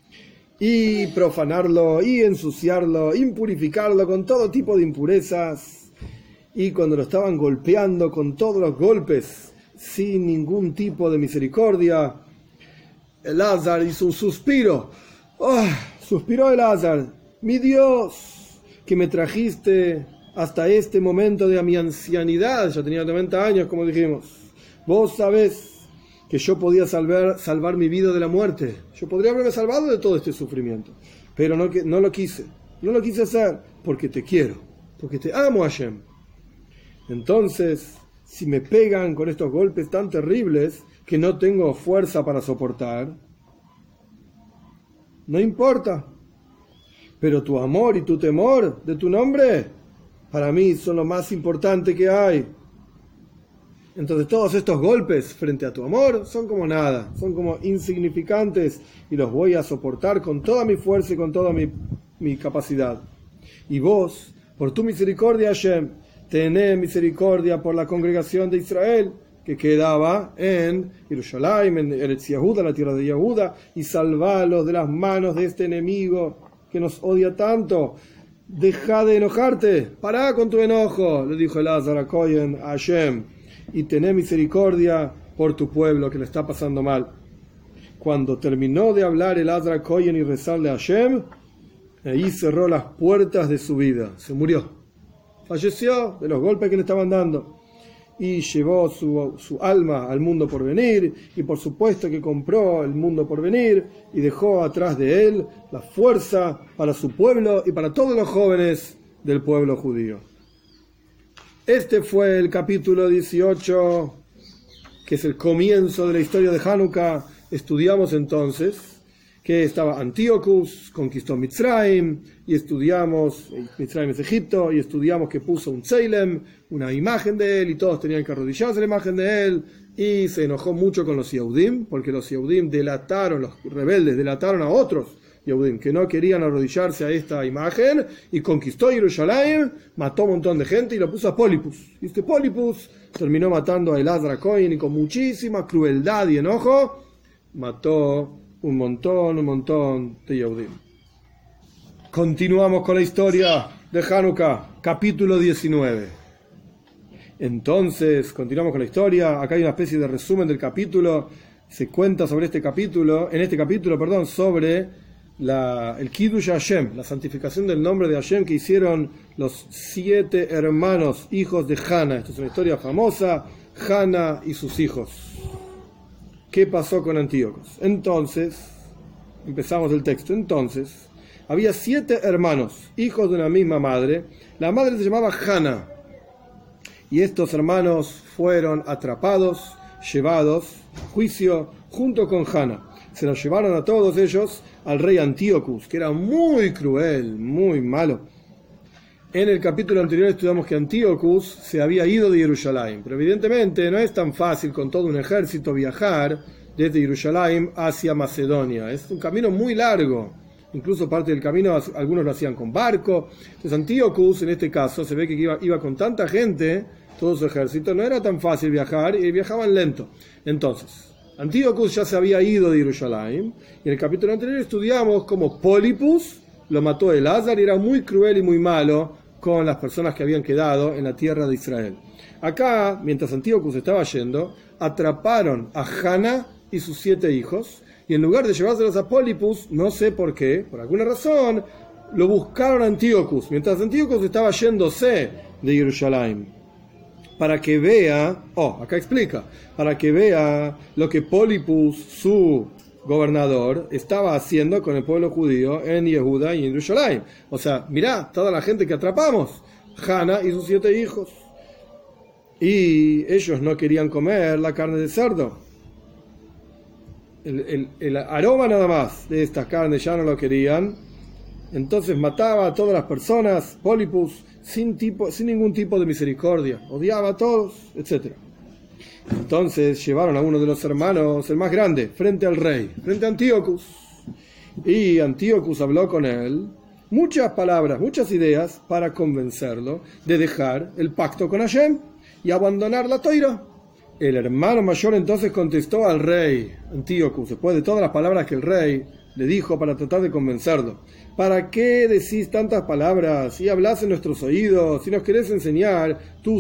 y profanarlo, y ensuciarlo, impurificarlo con todo tipo de impurezas. Y cuando lo estaban golpeando con todos los golpes, sin ningún tipo de misericordia, Elazar hizo un suspiro. ¡Oh! Suspiró Elazar: mi Dios, que me trajiste hasta este momento de mi ancianidad, ya tenía noventa años, como dijimos. Vos sabés que yo podía salvar, salvar mi vida de la muerte. Yo podría haberme salvado de todo este sufrimiento, pero no, no lo quise. No lo quise hacer porque te quiero, porque te amo, Hashem. Entonces, si me pegan con estos golpes tan terribles que no tengo fuerza para soportar, no importa. Pero tu amor y tu temor de tu nombre, para mí son lo más importante que hay. Entonces todos estos golpes frente a tu amor son como nada, son como insignificantes y los voy a soportar con toda mi fuerza y con toda mi, mi capacidad. Y vos, por tu misericordia, Hashem, tené misericordia por la congregación de Israel que quedaba en Jerusalén, en Eretz Yehuda, la tierra de Yehuda, y salvalos de las manos de este enemigo que nos odia tanto. Deja de enojarte, pará con tu enojo, le dijo Elazar a Cohen a Hashem, y tené misericordia por tu pueblo que le está pasando mal. Cuando terminó de hablar Elazar a Cohen y rezarle a Hashem, ahí cerró las puertas de su vida, se murió, falleció de los golpes que le estaban dando. Y llevó su, su alma al mundo por venir, y por supuesto que compró el mundo por venir, y dejó atrás de él la fuerza para su pueblo y para todos los jóvenes del pueblo judío. Este fue el capítulo dieciocho, que es el comienzo de la historia de Hanukkah. Estudiamos entonces que estaba Antíocus, conquistó Mitzrayim, y estudiamos, Mitzrayim es Egipto, y estudiamos que puso un Tseilem, una imagen de él, y todos tenían que arrodillarse a la imagen de él, y se enojó mucho con los Yehudim, porque los Yehudim delataron, los rebeldes delataron a otros Yehudim, que no querían arrodillarse a esta imagen, y conquistó Jerusalén, mató a un montón de gente, y lo puso a Polipus. Y este Polipus terminó matando a Elazar a Cohen, y con muchísima crueldad y enojo, mató un montón, un montón de Yehudim. Continuamos con la historia de Hanukkah, capítulo diecinueve. Entonces, continuamos con la historia. Acá hay una especie de resumen del capítulo. Se cuenta sobre este capítulo, en este capítulo, perdón, sobre la, el Kiddush Hashem, la santificación del nombre de Hashem que hicieron los siete hermanos, hijos de Hana. Esta es una historia famosa, Hana y sus hijos. ¿Qué pasó con Antíocos? Entonces, empezamos el texto. Entonces, había siete hermanos, hijos de una misma madre. La madre se llamaba Hana. Y estos hermanos fueron atrapados, llevados a juicio junto con Hana. Se los llevaron a todos ellos al rey Antíocus, que era muy cruel, muy malo. En el capítulo anterior estudiamos que Antíocus se había ido de Jerusalén, pero evidentemente no es tan fácil con todo un ejército viajar desde Jerusalén hacia Macedonia. Es un camino muy largo, incluso parte del camino algunos lo hacían con barco. Entonces Antíocus, en este caso, se ve que iba, iba con tanta gente, todo su ejército, no era tan fácil viajar y viajaban lento. Entonces, Antíocus ya se había ido de Jerusalén, y en el capítulo anterior estudiamos cómo Polipus lo mató Elazar y era muy cruel y muy malo con las personas que habían quedado en la tierra de Israel. Acá, mientras Antíocus estaba yendo, atraparon a Hana y sus siete hijos, y en lugar de llevárselos a Polipus, no sé por qué, por alguna razón, lo buscaron a Antíocus, mientras Antíocus estaba yéndose de Jerusalén, para que vea, oh, acá explica, para que vea lo que Polipus, su gobernador, estaba haciendo con el pueblo judío en Yehuda y en Jerusalén. O sea, mirá, toda la gente que atrapamos, Hana y sus siete hijos. Y ellos no querían comer la carne de cerdo. El, el, el aroma nada más de esta carne ya no lo querían. Entonces mataba a todas las personas, Polipus, sin, tipo, sin ningún tipo de misericordia. Odiaba a todos, etcétera. Entonces llevaron a uno de los hermanos, el más grande, frente al rey, frente a Antíocus. Y Antíocus habló con él muchas palabras, muchas ideas para convencerlo de dejar el pacto con Hashem y abandonar la Toira. El hermano mayor entonces contestó al rey Antíocus, después de todas las palabras que el rey le dijo para tratar de convencerlo: ¿para qué decís tantas palabras y hablas en nuestros oídos si nos querés enseñar tus...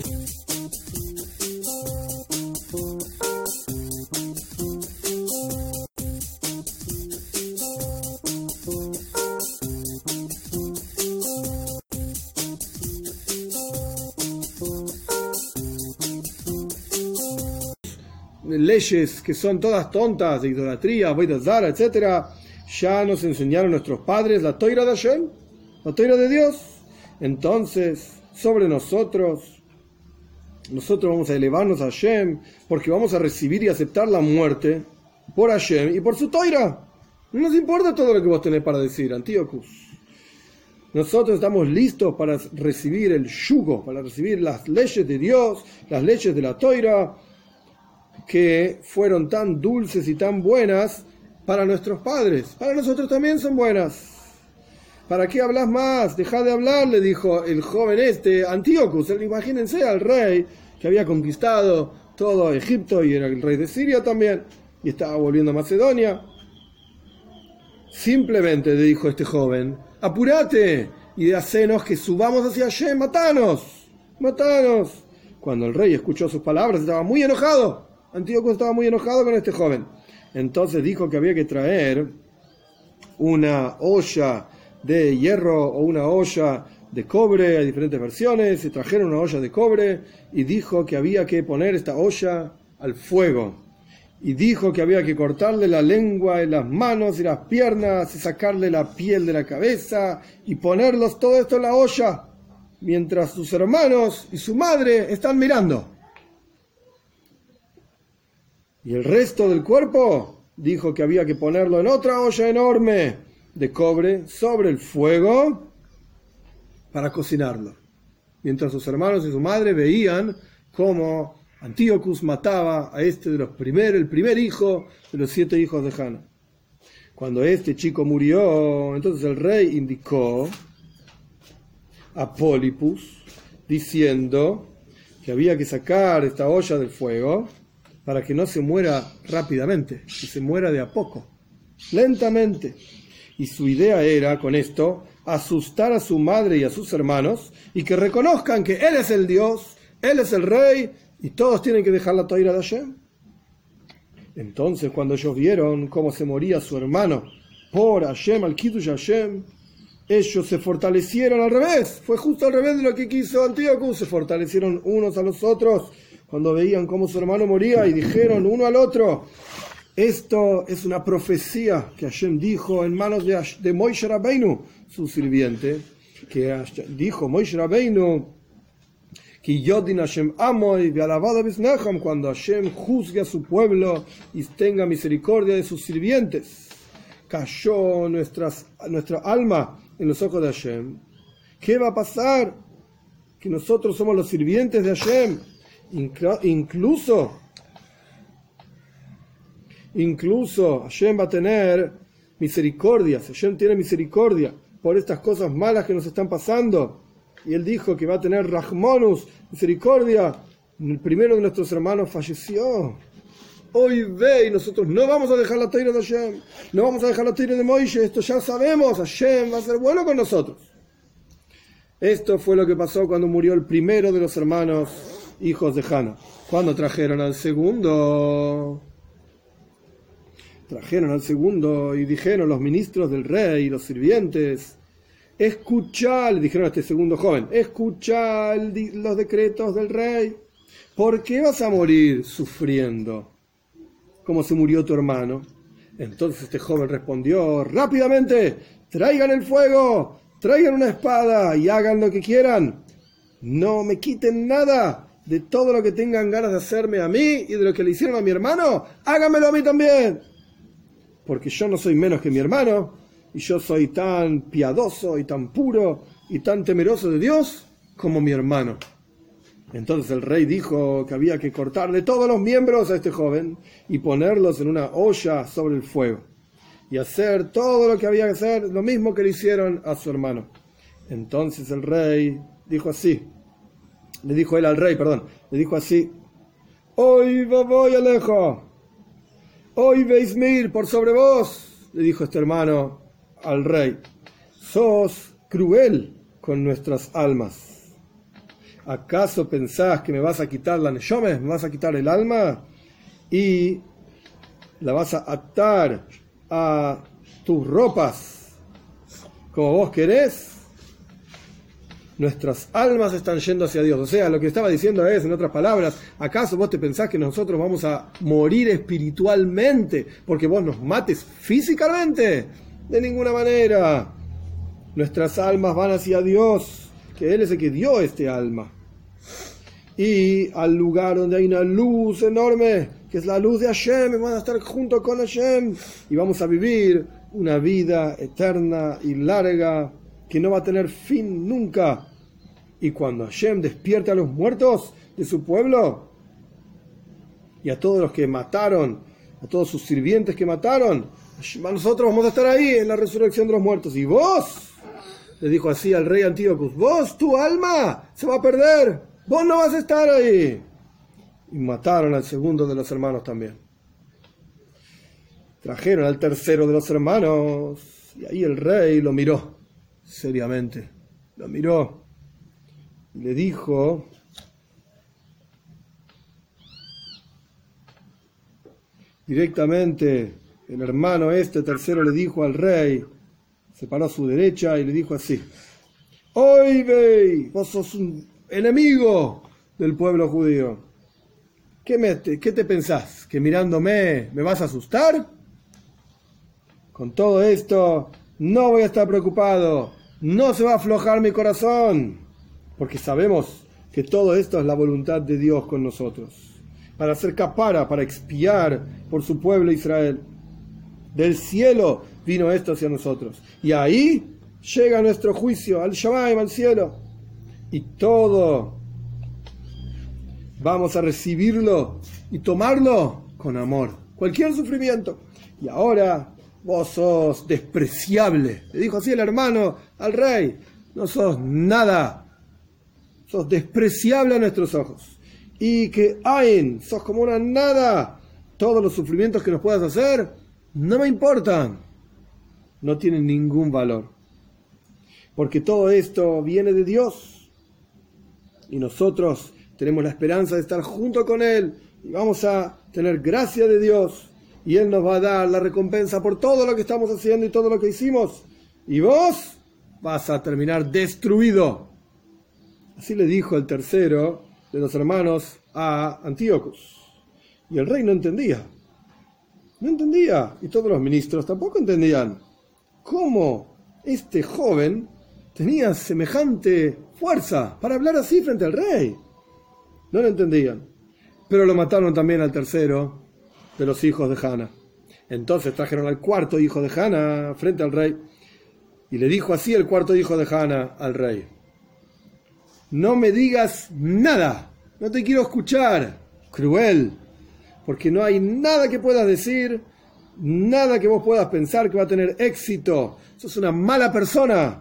leyes que son todas tontas, de idolatría, Avodah Zara, etcétera? Ya nos enseñaron nuestros padres la Toira de Hashem, la Toira de Dios. Entonces, sobre nosotros nosotros vamos a elevarnos a Hashem porque vamos a recibir y aceptar la muerte por Hashem y por su toira. No nos importa todo lo que vos tenés para decir, Antíocus. Nosotros estamos listos para recibir el yugo, para recibir las leyes de Dios, las leyes de la toira, que fueron tan dulces y tan buenas para nuestros padres. Para nosotros también son buenas. ¿Para qué hablas más? Deja de hablar, le dijo el joven este, Antíocus. Imagínense al rey que había conquistado todo Egipto y era el rey de Siria también, y estaba volviendo a Macedonia. Simplemente le dijo este joven, apúrate y hacenos que subamos hacia Hashem, matanos, matanos. Cuando el rey escuchó sus palabras estaba muy enojado. Antíocus estaba muy enojado con este joven. Entonces dijo que había que traer una olla de hierro o una olla de cobre, hay diferentes versiones. Se trajeron una olla de cobre y dijo que había que poner esta olla al fuego. Y dijo que había que cortarle la lengua y las manos y las piernas y sacarle la piel de la cabeza y ponerlos todo esto en la olla mientras sus hermanos y su madre están mirando. Y el resto del cuerpo dijo que había que ponerlo en otra olla enorme de cobre sobre el fuego para cocinarlo, mientras sus hermanos y su madre veían cómo Antíocus mataba a este de los primeros, el primer hijo de los siete hijos de Jana. Cuando este chico murió, entonces el rey indicó a Polipus diciendo que había que sacar esta olla del fuego para que no se muera rápidamente, que se muera de a poco, lentamente. Y su idea era, con esto, asustar a su madre y a sus hermanos y que reconozcan que Él es el Dios, Él es el Rey y todos tienen que dejar la toira de Hashem. Entonces, cuando ellos vieron cómo se moría su hermano por Hashem, al Kiddush Hashem, ellos se fortalecieron al revés. Fue justo al revés de lo que quiso Antíocus. Se fortalecieron unos a los otros cuando veían cómo su hermano moría y dijeron uno al otro: esto es una profecía que Hashem dijo en manos de, de Moishe Rabbeinu, su sirviente, que dijo Moishe Rabbeinu, que Yodin Hashem Amoy ve'alabado bisnecham, cuando Hashem juzgue a su pueblo y tenga misericordia de sus sirvientes. Cayó nuestras, nuestra alma en los ojos de Hashem. ¿Qué va a pasar? Que nosotros somos los sirvientes de Hashem. Incluso Incluso Hashem va a tener misericordia. Hashem tiene misericordia por estas cosas malas que nos están pasando. Y él dijo que va a tener Rahmonus, misericordia. El primero de nuestros hermanos falleció. Hoy ve, y nosotros no vamos a dejar la toira de Hashem. No vamos a dejar la toira de Moishe. Esto ya sabemos. Hashem va a ser bueno con nosotros. Esto fue lo que pasó cuando murió el primero de los hermanos hijos de Jana. Cuando trajeron al segundo... Trajeron al segundo y dijeron los ministros del rey y los sirvientes: escuchá, le dijeron a este segundo joven, escuchá los decretos del rey. ¿Por qué vas a morir sufriendo como se murió tu hermano? Entonces este joven respondió rápidamente: traigan el fuego, traigan una espada y hagan lo que quieran. No me quiten nada de todo lo que tengan ganas de hacerme a mí y de lo que le hicieron a mi hermano. Háganmelo a mí también. Porque yo no soy menos que mi hermano, y yo soy tan piadoso y tan puro y tan temeroso de Dios como mi hermano. Entonces el rey dijo que había que cortarle todos los miembros a este joven y ponerlos en una olla sobre el fuego, y hacer todo lo que había que hacer, lo mismo que le hicieron a su hermano. Entonces el rey dijo así, le dijo él al rey, perdón, le dijo así: hoy voy alejo. Hoy veis mir por sobre vos, le dijo este hermano al rey, sos cruel con nuestras almas. ¿Acaso pensás que me vas a quitar la neshome, me vas a quitar el alma y la vas a atar a tus ropas como vos querés? Nuestras almas están yendo hacia Dios. O sea, lo que estaba diciendo es, en otras palabras, ¿acaso vos te pensás que nosotros vamos a morir espiritualmente porque vos nos mates físicamente? De ninguna manera. Nuestras almas van hacia Dios, que Él es el que dio este alma. y al lugar donde hay una luz enorme, que es la luz de Hashem, y van a estar junto con Hashem, y vamos a vivir una vida eterna y larga, que no va a tener fin nunca. Y cuando Hashem despierte a los muertos de su pueblo, y a todos los que mataron, a todos sus sirvientes que mataron, nosotros vamos a estar ahí en la resurrección de los muertos. Y vos, le dijo así al rey Antíocos, vos, tu alma se va a perder, vos no vas a estar ahí. Y mataron al segundo de los hermanos también. Trajeron al tercero de los hermanos, y ahí el rey lo miró seriamente, lo miró y le dijo: directamente el hermano este tercero le dijo al rey, se paró a su derecha y le dijo así: ¡Oy, vey! Vos sos un enemigo del pueblo judío. ¿Qué, me, ¿Qué te pensás? ¿Que mirándome me vas a asustar? Con todo esto no voy a estar preocupado, no se va a aflojar mi corazón, porque sabemos que todo esto es la voluntad de Dios con nosotros, para hacer capara, para expiar por su pueblo Israel. Del cielo vino esto hacia nosotros, y ahí llega nuestro juicio, al Shamayim, al cielo, y todo vamos a recibirlo y tomarlo con amor, cualquier sufrimiento. Y ahora vos sos despreciable, le dijo así el hermano al rey, no sos nada, sos despreciable a nuestros ojos, y que Ain, sos como una nada, todos los sufrimientos que nos puedas hacer no me importan, no tienen ningún valor, porque todo esto viene de Dios, y nosotros tenemos la esperanza de estar junto con Él, y vamos a tener gracia de Dios, y Él nos va a dar la recompensa por todo lo que estamos haciendo y todo lo que hicimos, y vos vas a terminar destruido. Así le dijo el tercero de los hermanos a Antíocos, y el rey no entendía, no entendía, y todos los ministros tampoco entendían cómo este joven tenía semejante fuerza para hablar así frente al rey. No lo entendían, pero lo mataron también al tercero de los hijos de Hana. Entonces trajeron al cuarto hijo de Hana frente al rey, y le dijo así el cuarto hijo de Hana al rey: no me digas nada, no te quiero escuchar, cruel, porque no hay nada que puedas decir, nada que vos puedas pensar que va a tener éxito, sos una mala persona,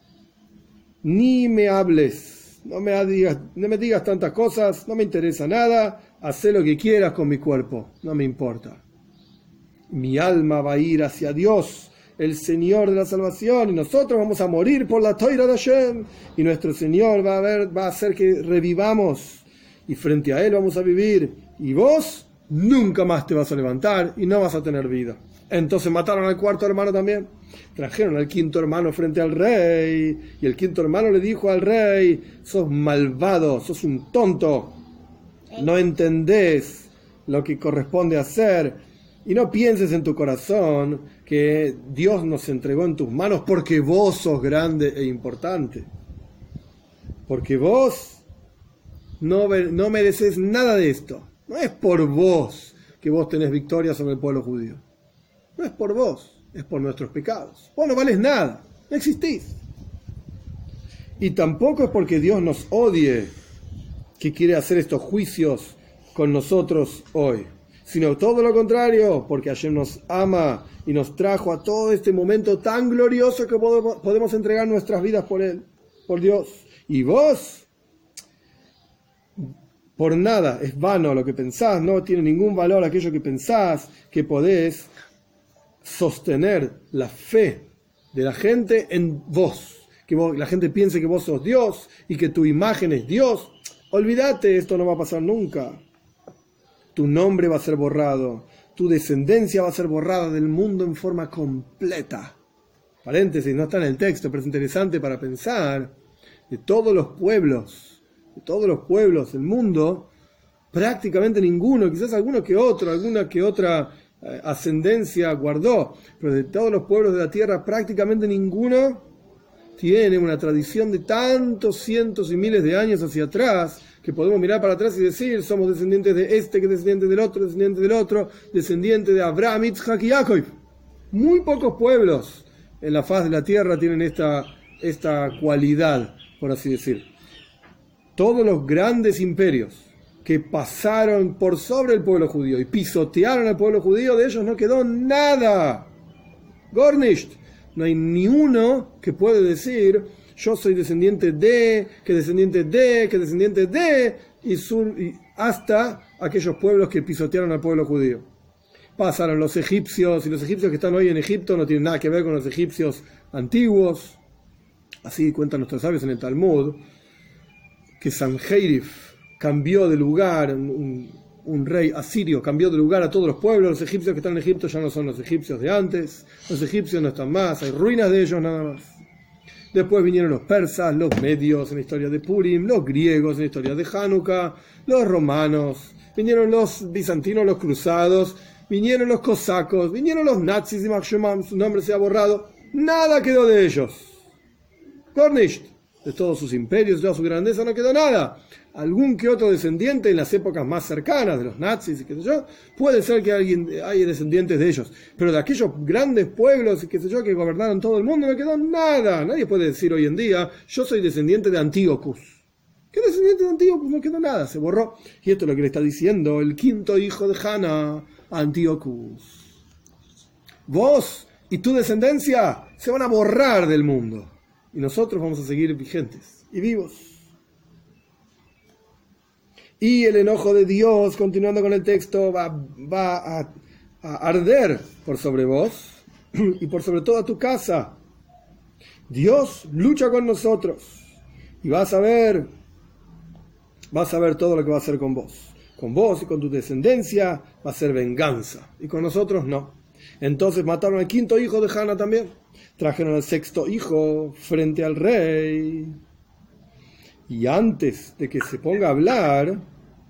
ni me hables, no me digas, no me digas tantas cosas, no me interesa nada, haz lo que quieras con mi cuerpo, no me importa. Mi alma va a ir hacia Dios, el Señor de la salvación, y nosotros vamos a morir por la Toira de Hashem, y nuestro Señor va a, ver, va a hacer que revivamos, y frente a Él vamos a vivir, y vos nunca más te vas a levantar, y no vas a tener vida. Entonces mataron al cuarto hermano también, trajeron al quinto hermano frente al rey, y el quinto hermano le dijo al rey: sos malvado, sos un tonto, no entendés lo que corresponde hacer, y no pienses en tu corazón que Dios nos entregó en tus manos porque vos sos grande e importante, porque vos no, no mereces nada de esto. No es por vos que vos tenés victoria sobre el pueblo judío, no es por vos, es por nuestros pecados. Vos no vales nada, no existís. Y tampoco es porque Dios nos odie que quiere hacer estos juicios con nosotros hoy, sino todo lo contrario, porque Hashem nos ama y nos trajo a todo este momento tan glorioso que podemos, podemos entregar nuestras vidas por Él, por Dios. Y vos, por nada, es vano lo que pensás, no tiene ningún valor aquello que pensás, que podés sostener la fe de la gente en vos, que vos, la gente piense que vos sos Dios y que tu imagen es Dios. Olvídate, esto no va a pasar nunca. Tu nombre va a ser borrado, tu descendencia va a ser borrada del mundo en forma completa. Paréntesis, no está en el texto, pero es interesante para pensar. De todos los pueblos, de todos los pueblos del mundo, prácticamente ninguno, quizás alguno que otro, alguna que otra eh, ascendencia guardó, pero de todos los pueblos de la tierra, prácticamente ninguno tiene una tradición de tantos cientos y miles de años hacia atrás que podemos mirar para atrás y decir, somos descendientes de este, que es descendiente del otro, descendiente del otro, descendiente de Abraham, Isaac y Jacob. Muy pocos pueblos en la faz de la tierra tienen esta, esta cualidad, por así decir. Todos los grandes imperios que pasaron por sobre el pueblo judío y pisotearon al pueblo judío, de ellos no quedó nada. Gornisht. No hay ni uno que puede decir, yo soy descendiente de, que descendiente de, que descendiente de, y, sur, y hasta aquellos pueblos que pisotearon al pueblo judío. Pasaron los egipcios, y los egipcios que están hoy en Egipto no tienen nada que ver con los egipcios antiguos. Así cuentan nuestros sabios en el Talmud, que Sanjerif cambió de lugar, un, un rey asirio cambió de lugar a todos los pueblos. Los egipcios que están en Egipto ya no son los egipcios de antes, los egipcios no están más, hay ruinas de ellos nada más. Después vinieron los persas, los medios en la historia de Purim, los griegos en la historia de Hanukkah, los romanos, vinieron los bizantinos, los cruzados, vinieron los cosacos, vinieron los nazis y Machshemam, su nombre se ha borrado. Nada quedó de ellos. Gornisht. De todos sus imperios, de toda su grandeza, no quedó nada. Algún que otro descendiente en las épocas más cercanas de los nazis y qué sé yo, puede ser que alguien haya descendientes de ellos, pero de aquellos grandes pueblos y qué sé yo que gobernaron todo el mundo no quedó nada. Nadie puede decir hoy en día, yo soy descendiente de Antíocus. ¿Qué descendiente de Antíocus? No quedó nada, se borró. Y esto es lo que le está diciendo el quinto hijo de Hannah, Antíocus. Vos y tu descendencia se van a borrar del mundo. Y nosotros vamos a seguir vigentes y vivos. Y el enojo de Dios, continuando con el texto, va, va a, a arder por sobre vos y por sobre toda tu casa. Dios lucha con nosotros y vas a ver, vas a ver todo lo que va a hacer con vos. Con vos y con tu descendencia va a ser venganza y con nosotros no. Entonces mataron al quinto hijo de Hannah también. Trajeron al sexto hijo frente al rey. Y antes de que se ponga a hablar,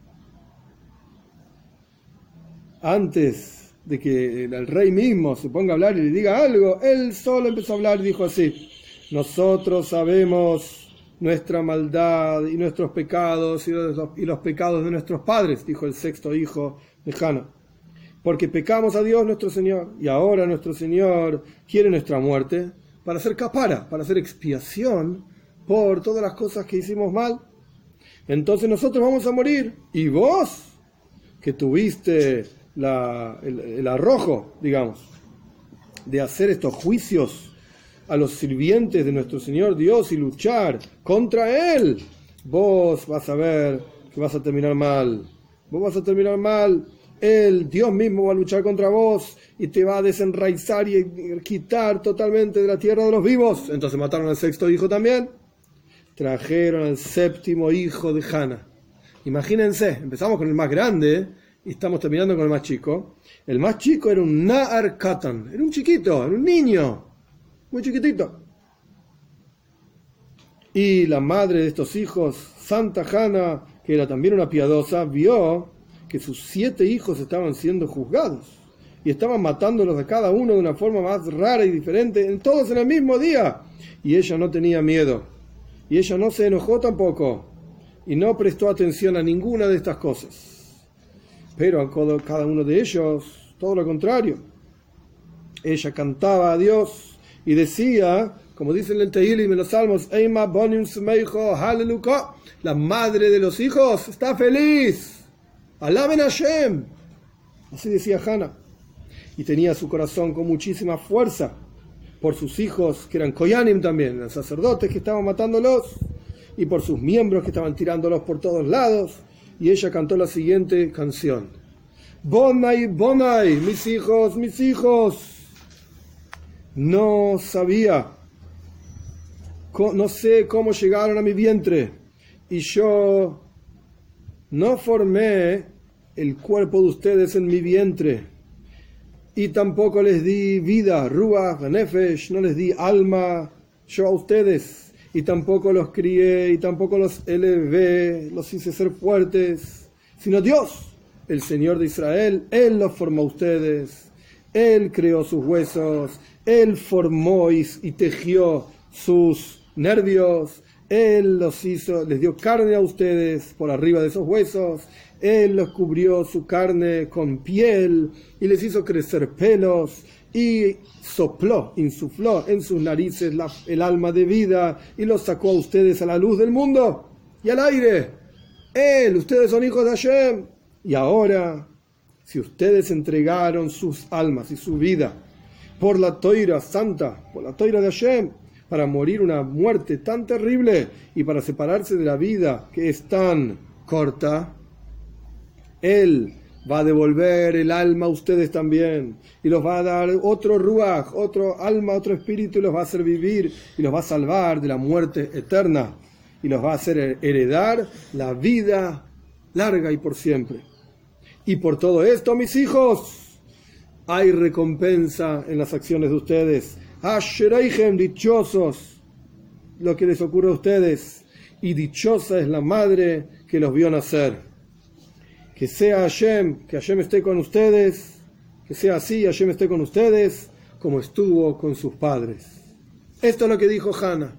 antes de que el rey mismo se ponga a hablar y le diga algo, él solo empezó a hablar y dijo así: nosotros sabemos nuestra maldad y nuestros pecados y los, y los pecados de nuestros padres, dijo el sexto hijo de Hannah. Porque pecamos a Dios nuestro Señor, y ahora nuestro Señor quiere nuestra muerte para hacer capara, para hacer expiación por todas las cosas que hicimos mal. Entonces nosotros vamos a morir, y vos, que tuviste la, el, el arrojo, digamos, de hacer estos juicios a los sirvientes de nuestro Señor Dios y luchar contra Él, vos vas a ver que vas a terminar mal, vos vas a terminar mal. Él, Dios mismo, va a luchar contra vos y te va a desenraizar y quitar totalmente de la tierra de los vivos. Entonces mataron al sexto hijo también. Trajeron al séptimo hijo de Hannah. Imagínense, empezamos con el más grande y estamos terminando con el más chico. El más chico era un Na'ar Katan, era un chiquito, era un niño, muy chiquitito. Y la madre de estos hijos, Santa Hannah, que era también una piadosa, vio que sus siete hijos estaban siendo juzgados y estaban matándolos a cada uno de una forma más rara y diferente, todos en el mismo día. Y ella no tenía miedo, y ella no se enojó tampoco, y no prestó atención a ninguna de estas cosas. Pero a cada uno de ellos, todo lo contrario. Ella cantaba a Dios y decía, como dicen en el Tehilim, en los Salmos, Eima bonim smeicho haleluka, la madre de los hijos está feliz. Alaben Hashem. Así decía Hannah. Y tenía su corazón con muchísima fuerza por sus hijos, que eran Koyanim también, los sacerdotes que estaban matándolos, y por sus miembros que estaban tirándolos por todos lados. Y ella cantó la siguiente canción: Bonai, Bonai, mis hijos, mis hijos. No sabía, no sé cómo llegaron a mi vientre, y yo no formé el cuerpo de ustedes en mi vientre, y tampoco les di vida, ruach, nefesh, no les di alma yo a ustedes, y tampoco los crié, y tampoco los elevé, los hice ser fuertes, sino Dios, el Señor de Israel. Él los formó a ustedes, Él creó sus huesos, Él formó y, y tejió sus nervios, Él los hizo, les dio carne a ustedes por arriba de esos huesos. Él los cubrió su carne con piel y les hizo crecer pelos y sopló, insufló en sus narices la, el alma de vida y los sacó a ustedes a la luz del mundo y al aire. Él, ustedes son hijos de Hashem. Y ahora, si ustedes entregaron sus almas y su vida por la Toira santa, por la Toira de Hashem, para morir una muerte tan terrible y para separarse de la vida que es tan corta, Él va a devolver el alma a ustedes también y los va a dar otro ruach, otro alma, otro espíritu y los va a hacer vivir y los va a salvar de la muerte eterna y los va a hacer heredar la vida larga y por siempre. Y por todo esto, mis hijos, hay recompensa en las acciones de ustedes. Ashereihem, dichosos lo que les ocurre a ustedes, y dichosa es la madre que los vio nacer. Que sea Hashem, que Hashem esté con ustedes, que sea así, Hashem esté con ustedes, como estuvo con sus padres. Esto es lo que dijo Hannah.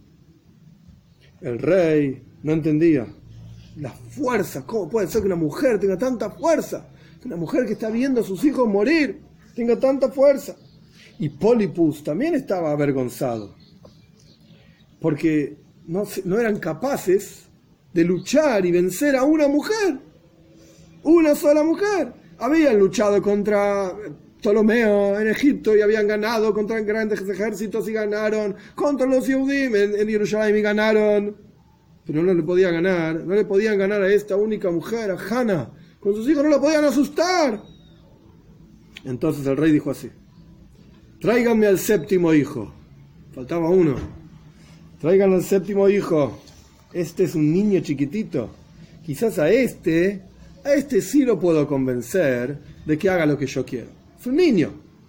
El rey no entendía la fuerza. ¿Cómo puede ser que una mujer tenga tanta fuerza? Que una mujer que está viendo a sus hijos morir tenga tanta fuerza. Y Polipus también estaba avergonzado, porque no, no eran capaces de luchar y vencer a una mujer, una sola mujer. Habían luchado contra Ptolomeo en Egipto y habían ganado contra grandes ejércitos y ganaron contra los Yehudim en, en Jerusalén y ganaron, pero no le podían ganar, no le podían ganar a esta única mujer, a Hannah. Con sus hijos no la podían asustar. Entonces el rey dijo así: tráiganme al séptimo hijo. Faltaba uno. Tráiganme al séptimo hijo. Este es un niño chiquitito. Quizás a este, a este sí lo puedo convencer de que haga lo que yo quiero. Es un niño.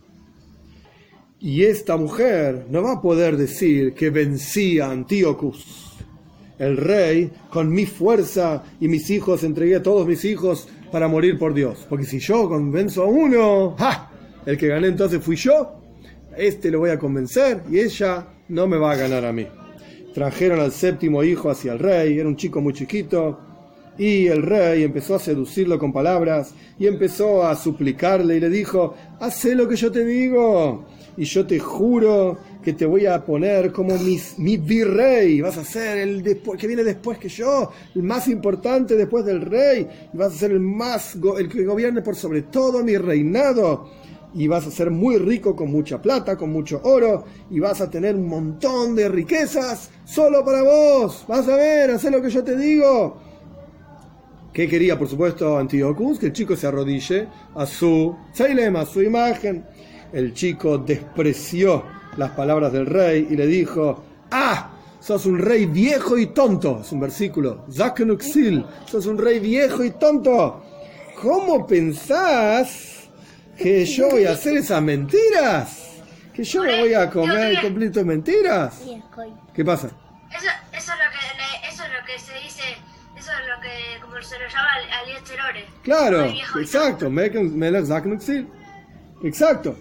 Y esta mujer no va a poder decir que vencí a Antíocus, el rey, con mi fuerza y mis hijos, entregué a todos mis hijos para morir por Dios. Porque si yo convenzo a uno, ¡ja!, el que gané entonces fui yo. Este lo voy a convencer y ella no me va a ganar a mí. Trajeron al séptimo hijo hacia el rey, era un chico muy chiquito, y el rey empezó a seducirlo con palabras y empezó a suplicarle y le dijo: haz lo que yo te digo y yo te juro que te voy a poner como mis, mi virrey, vas a ser el después, que viene después que yo, el más importante después del rey, y vas a ser el más el que gobierne por sobre todo mi reinado. Y vas a ser muy rico con mucha plata, con mucho oro, y vas a tener un montón de riquezas solo para vos. Vas a ver, haz lo que yo te digo. ¿Qué quería, por supuesto, Antíocus? Que el chico se arrodille a su Tseilem, a su imagen. El chico despreció las palabras del rey y le dijo: ¡ah! Sos un rey viejo y tonto. Es un versículo. Zaknuxil. Sos un rey viejo y tonto. ¿Cómo pensás que yo voy a hacer esas mentiras? ¿Que yo me voy a comer completo de mentiras? ¿Qué pasa? Eso, eso, es lo que, eso es lo que se dice, eso es lo que, como se lo llama al Yetzerore. Claro, exacto. Melech Zaknuxil. Exacto.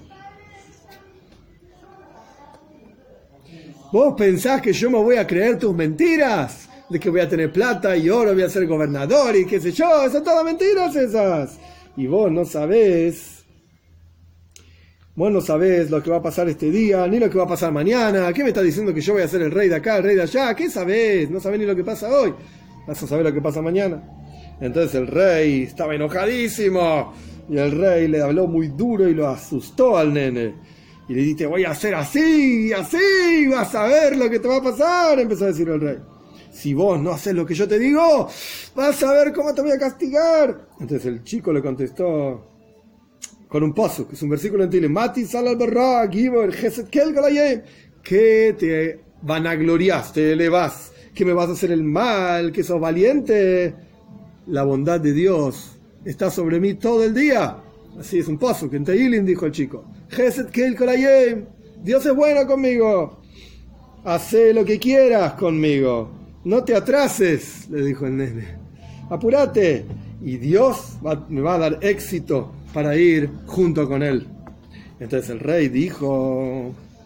¿Vos pensás que yo me voy a creer tus mentiras? De que voy a tener plata y oro, voy a ser gobernador y qué sé yo. Esas todas mentiras esas. Y vos no sabés... Vos no sabés lo que va a pasar este día, ni lo que va a pasar mañana. ¿Qué me estás diciendo que yo voy a ser el rey de acá, el rey de allá? ¿Qué sabés? No sabés ni lo que pasa hoy. Vas a saber lo que pasa mañana. Entonces el rey estaba enojadísimo. Y el rey le habló muy duro y lo asustó al nene. Y le dice: voy a hacer así, así, vas a ver lo que te va a pasar. Empezó a decir el rey: si vos no haces lo que yo te digo, vas a ver cómo te voy a castigar. Entonces el chico le contestó con un paso, que es un versículo en Tile: Mati sal al barra, Gibor, Geset Kel Galayem, que te vanaglorias, te elevas, que me vas a hacer el mal, que sos valiente. La bondad de Dios está sobre mí todo el día. Así es un paso que en Teilín dijo el chico: Geset Kel Galayem, Dios es bueno conmigo, hacé lo que quieras conmigo, no te atrases, le dijo el nene, apúrate, y Dios va, me va a dar éxito para ir junto con él. Entonces el rey dijo: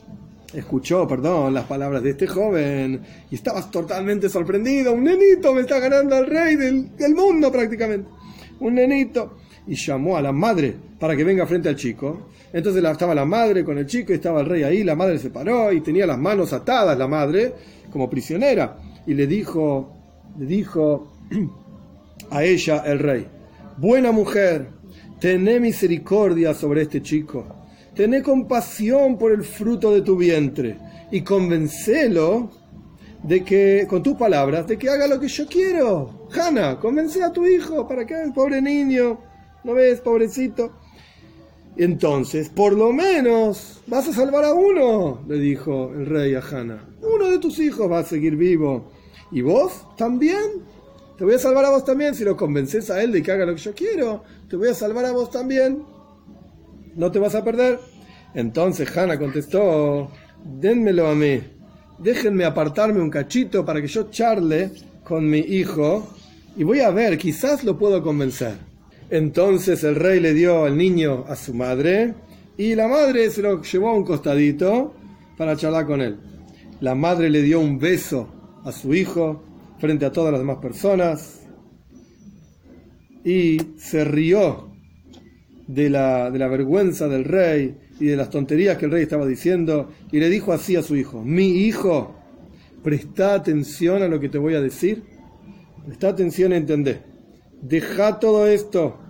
escuchó, perdón, las palabras de este joven y estaba totalmente sorprendido. Un nenito me está ganando al rey del, del mundo prácticamente. Un nenito. Y llamó a la madre para que venga frente al chico. Entonces estaba la madre con el chico y estaba el rey ahí. La madre se paró y tenía las manos atadas, la madre, como prisionera. Y le dijo, le dijo a ella el rey: buena mujer, tené misericordia sobre este chico. Tené compasión por el fruto de tu vientre y convencelo de que, con tus palabras, de que haga lo que yo quiero. Hana, convence a tu hijo para que el pobre niño, ¿no ves, pobrecito? Entonces, por lo menos vas a salvar a uno, le dijo el rey a Hana. Uno de tus hijos va a seguir vivo. ¿Y vos también? Te voy a salvar a vos también. Si lo convences a él de que haga lo que yo quiero, te voy a salvar a vos también. No te vas a perder. Entonces Hana contestó: dénmelo a mí. Déjenme apartarme un cachito para que yo charle con mi hijo y voy a ver, quizás lo puedo convencer. Entonces el rey le dio al niño a su madre y la madre se lo llevó a un costadito para charlar con él. La madre le dio un beso a su hijo frente a todas las demás personas y se rió de la, de la vergüenza del rey y de las tonterías que el rey estaba diciendo y le dijo así a su hijo: mi hijo, presta atención a lo que te voy a decir, presta atención y entendé. Deja todo esto.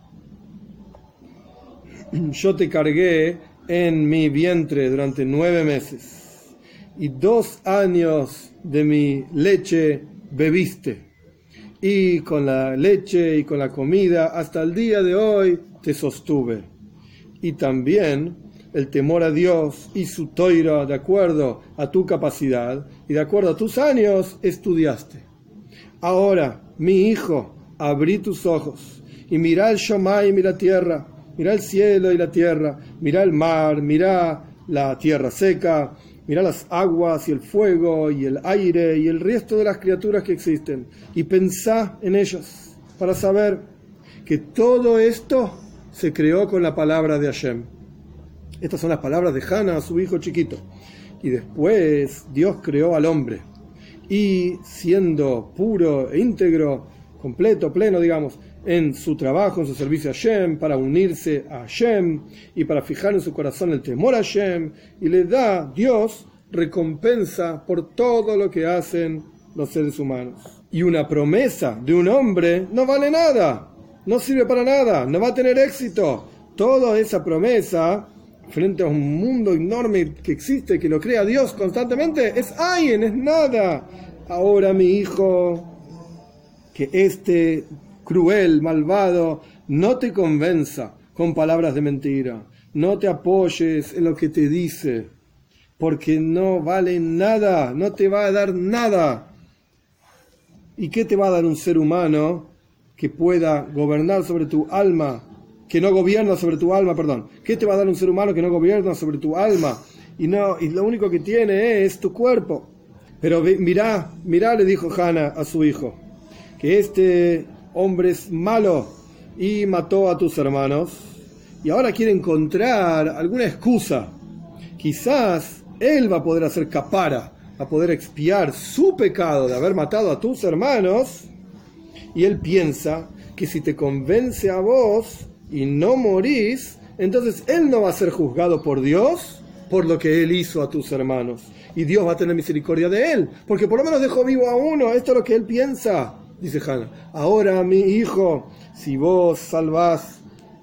Yo te cargué en mi vientre durante nueve meses y dos años de mi leche bebiste. Y con la leche y con la comida hasta el día de hoy te sostuve. Y también el temor a Dios y su toira, de acuerdo a tu capacidad y de acuerdo a tus años, estudiaste. Ahora, mi hijo, abrí tus ojos y mira el Shomai y mira la tierra, mira el cielo y la tierra, mira el mar, mira la tierra seca, mira las aguas y el fuego y el aire y el resto de las criaturas que existen y pensá en ellas para saber que todo esto se creó con la palabra de Hashem. Estas son las palabras de Hana a su hijo chiquito. Y después Dios creó al hombre y siendo puro e íntegro, completo, pleno, digamos, en su trabajo, en su servicio a Hashem, para unirse a Hashem y para fijar en su corazón el temor a Hashem, y le da Dios recompensa por todo lo que hacen los seres humanos. Y una promesa de un hombre no vale nada, no sirve para nada, no va a tener éxito. Toda esa promesa, frente a un mundo enorme que existe, que lo crea Dios constantemente, es ayin, es nada. Ahora, mi hijo, que este cruel, malvado, no te convenza con palabras de mentira. No te apoyes en lo que te dice, porque no vale nada, no te va a dar nada. ¿Y qué te va a dar un ser humano que pueda gobernar sobre tu alma, que no gobierna sobre tu alma, perdón? ¿Qué te va a dar un ser humano que no gobierna sobre tu alma? Y, no, y lo único que tiene es tu cuerpo. Pero mirá, mirá, le dijo Hana a su hijo, que este hombre es malo y mató a tus hermanos y ahora quiere encontrar alguna excusa. Quizás él va a poder hacer capara, va a poder expiar su pecado de haber matado a tus hermanos, y él piensa que si te convence a vos y no morís, entonces él no va a ser juzgado por Dios por lo que él hizo a tus hermanos y Dios va a tener misericordia de él porque por lo menos dejó vivo a uno. Esto es lo que él piensa. Dice Hana: ahora, mi hijo, si vos salvás,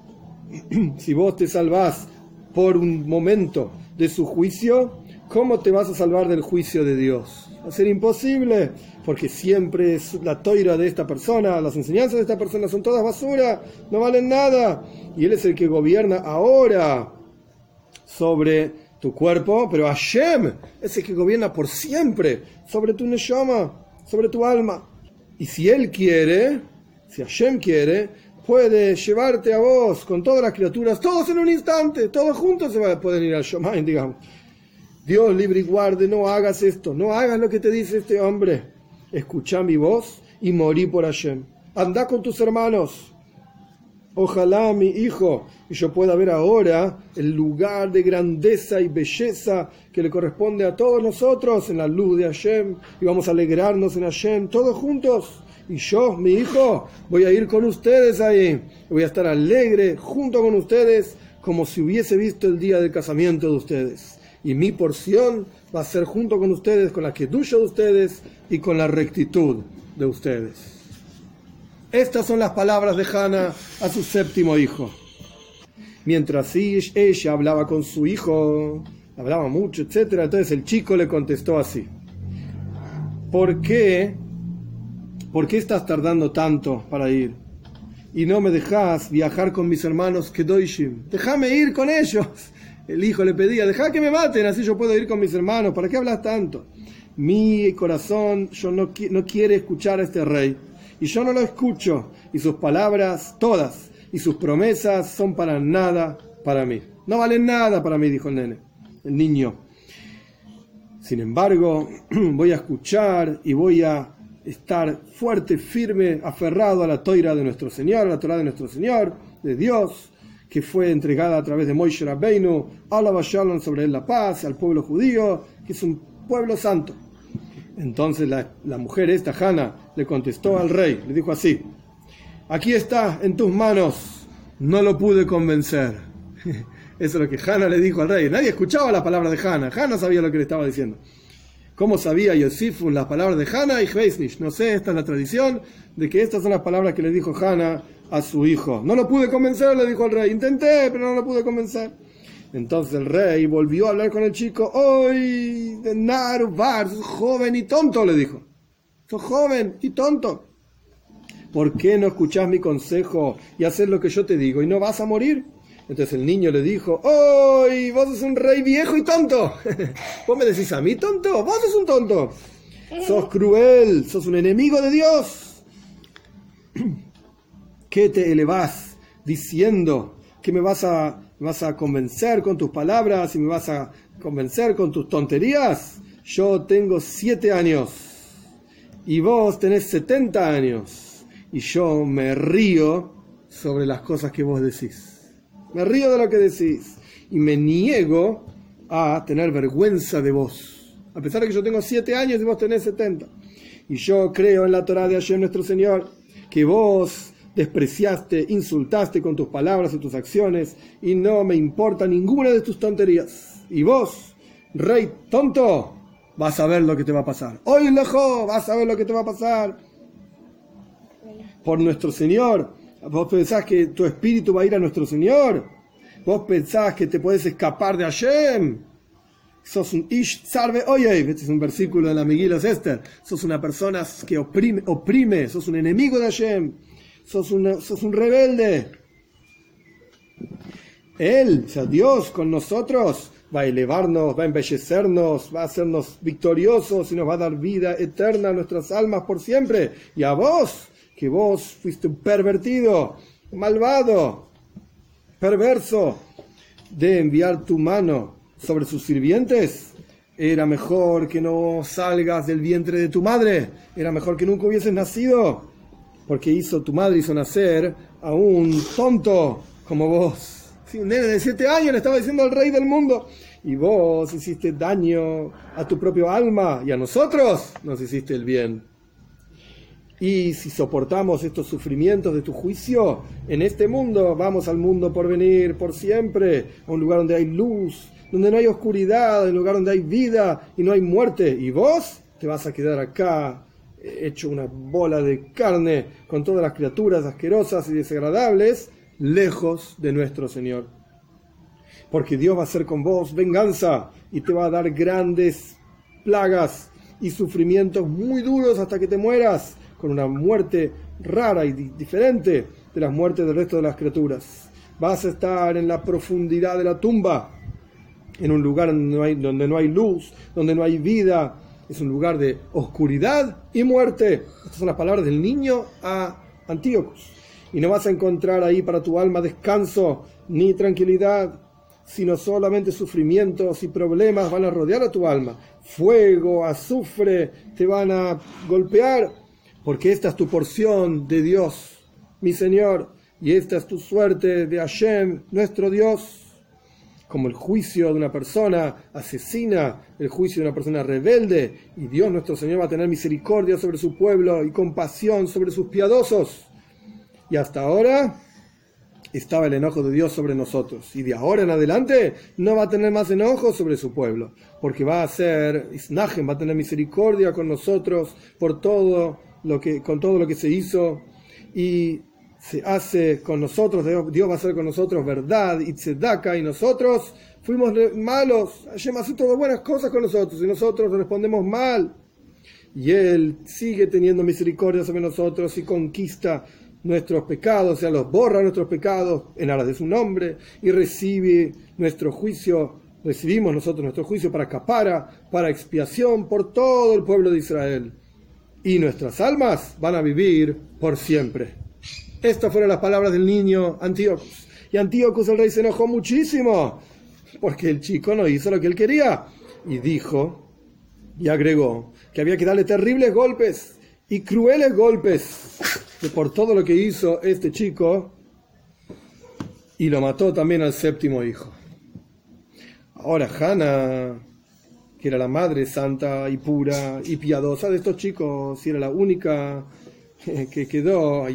si vos te salvás por un momento de su juicio, ¿cómo te vas a salvar del juicio de Dios? Va a ser imposible, porque siempre es la toira de esta persona, las enseñanzas de esta persona son todas basura, no valen nada, y él es el que gobierna ahora sobre tu cuerpo, pero Hashem es el que gobierna por siempre sobre tu neshama, sobre tu alma. Y si él quiere, si Hashem quiere, puede llevarte a vos con todas las criaturas, todos en un instante, todos juntos se van a poder ir al Shomaim, digamos. Dios libre y guarde, no hagas esto, no hagas lo que te dice este hombre. Escuchá mi voz y morí por Hashem. Andá con tus hermanos Ojalá, mi hijo, y yo pueda ver ahora el lugar de grandeza y belleza que le corresponde a todos nosotros en la luz de Hashem, y vamos a alegrarnos en Hashem todos juntos. Y yo, mi hijo, voy a ir con ustedes ahí. Voy a estar alegre junto con ustedes como si hubiese visto el día del casamiento de ustedes. Y mi porción va a ser junto con ustedes, con la kedusha de ustedes y con la rectitud de ustedes. Estas son las palabras de Hannah a su séptimo hijo. Mientras ella hablaba con su hijo, hablaba mucho, etcétera, entonces el chico le contestó así: ¿Por qué? ¿Por qué estás tardando tanto para ir? Y no me dejas viajar con mis hermanos Kedoshim. Déjame ir con ellos. El hijo le pedía: deja que me maten, así yo puedo ir con mis hermanos. ¿Para qué hablas tanto? Mi corazón yo no, no quiere escuchar a este rey. Y yo no lo escucho, y sus palabras, todas, y sus promesas son para nada para mí. No valen nada para mí, dijo el nene, el niño. Sin embargo, voy a escuchar y voy a estar fuerte, firme, aferrado a la toira de nuestro Señor, a la Torá de nuestro Señor, de Dios, que fue entregada a través de Moshe Rabbeinu, Alaba Shalom, sobre él la paz, al pueblo judío, que es un pueblo santo. Entonces la, la mujer esta, Hannah, le contestó al rey, le dijo así: aquí está en tus manos, no lo pude convencer. Eso es lo que Hannah le dijo al rey. Nadie escuchaba la palabra de Hannah, Hannah sabía lo que le estaba diciendo. ¿Cómo sabía Yosifun las palabras de Hannah y Chveisnish? No sé, esta es la tradición de que estas son las palabras que le dijo Hannah a su hijo. No lo pude convencer, le dijo al rey. Intenté, pero no lo pude convencer. Entonces el rey volvió a hablar con el chico. ¡Oy! De Narubar, sos joven y tonto, le dijo. Sos joven y tonto. ¿Por qué no escuchás mi consejo y haces lo que yo te digo y no vas a morir? Entonces el niño le dijo: ¡Oy! Vos sos un rey viejo y tonto. ¿Vos me decís a mí tonto? Vos sos un tonto. Sos cruel, sos un enemigo de Dios. ¿Qué te elevás diciendo que me vas a... ¿Me vas a convencer con tus palabras y me vas a convencer con tus tonterías? Yo tengo siete años y vos tenés setenta años y yo me río sobre las cosas que vos decís. Me río de lo que decís y me niego a tener vergüenza de vos, a pesar de que yo tengo siete años y vos tenés setenta. Y yo creo en la Torá de Hashem nuestro Señor, que vos despreciaste, insultaste con tus palabras y tus acciones, y no me importa ninguna de tus tonterías. Y vos, rey tonto, vas a ver lo que te va a pasar. Hoy lejos, vas a ver lo que te va a pasar. Por nuestro Señor, vos pensás que tu espíritu va a ir a nuestro Señor. Vos pensás que te podés escapar de Hashem. Sos un ish sarve oyev. Este es un versículo de la Megillah Esther. Sos una persona que oprime, oprime, sos un enemigo de Hashem. Sos, una, sos un rebelde. Él, o sea, Dios con nosotros, va a elevarnos, va a embellecernos, va a hacernos victoriosos y nos va a dar vida eterna a nuestras almas por siempre. Y a vos, que vos fuiste un pervertido, malvado, perverso, de enviar tu mano sobre sus sirvientes, era mejor que no salgas del vientre de tu madre, era mejor que nunca hubieses nacido. Porque hizo, tu madre hizo nacer a un tonto como vos. Sí, un nene de siete años le estaba diciendo al rey del mundo. Y vos hiciste daño a tu propio alma y a nosotros nos hiciste el bien. Y si soportamos estos sufrimientos de tu juicio en este mundo, vamos al mundo por venir, por siempre, a un lugar donde hay luz, donde no hay oscuridad, un lugar donde hay vida y no hay muerte. Y vos te vas a quedar acá, hecho una bola de carne con todas las criaturas asquerosas y desagradables, lejos de nuestro Señor. Porque Dios va a hacer con vos venganza y te va a dar grandes plagas y sufrimientos muy duros hasta que te mueras, con una muerte rara y di- diferente de las muertes del resto de las criaturas. Vas a estar en la profundidad de la tumba, en un lugar donde no hay, donde no hay luz, donde no hay vida. Es un lugar de oscuridad y muerte. Estas son las palabras del niño a Antíocos. Y no vas a encontrar ahí para tu alma descanso ni tranquilidad, sino solamente sufrimientos y problemas van a rodear a tu alma. Fuego, azufre, te van a golpear, porque esta es tu porción de Dios, mi Señor. y esta es tu suerte de Hashem, nuestro Dios. Como el juicio de una persona asesina, el juicio de una persona rebelde, y Dios nuestro Señor va a tener misericordia sobre su pueblo y compasión sobre sus piadosos. Y hasta ahora estaba el enojo de Dios sobre nosotros, y de ahora en adelante no va a tener más enojo sobre su pueblo, porque va a ser Isnajem, va a tener misericordia con nosotros por todo lo que, con todo lo que se hizo, y se hace con nosotros, Dios va a hacer con nosotros verdad y tzedaka, y nosotros fuimos malos, Hashem hace todas buenas cosas con nosotros y nosotros respondemos mal, y Él sigue teniendo misericordia sobre nosotros y conquista nuestros pecados, o sea, los borra nuestros pecados en aras de su nombre, y recibe nuestro juicio, recibimos nosotros nuestro juicio para capara, para expiación por todo el pueblo de Israel, y nuestras almas van a vivir por siempre. Estas fueron las palabras del niño Antíocos. Y Antíocos el rey se enojó muchísimo, porque el chico no hizo lo que él quería. Y dijo, y agregó, que había que darle terribles golpes y crueles golpes que por todo lo que hizo este chico, y lo mató también al séptimo hijo. Ahora Hannah, que era la madre santa y pura y piadosa de estos chicos, y era la única que quedó,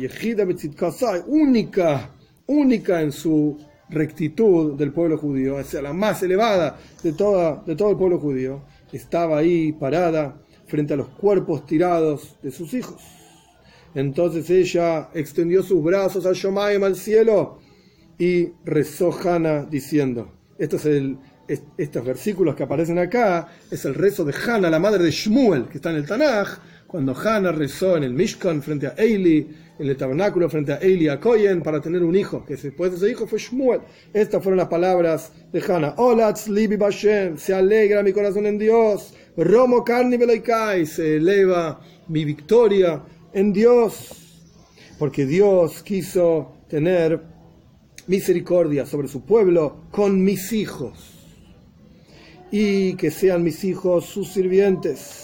única, única en su rectitud del pueblo judío, o sea, la más elevada de, toda, de todo el pueblo judío, estaba ahí parada frente a los cuerpos tirados de sus hijos. Entonces ella extendió sus brazos al Shomayim, al cielo, y rezó Hannah diciendo, esto es el, est, estos versículos que aparecen acá, es el rezo de Hannah, la madre de Shmuel, que está en el Tanaj, cuando Hannah rezó en el Mishkan frente a Eli, en el tabernáculo frente a Eli a Cohen, para tener un hijo, que después de ese hijo fue Shmuel. Estas fueron las palabras de Hannah. Olatz libi bashem, se alegra mi corazón en Dios. Romo karni veloikai, se eleva mi victoria en Dios. Porque Dios quiso tener misericordia sobre su pueblo con mis hijos. Y que sean mis hijos sus sirvientes.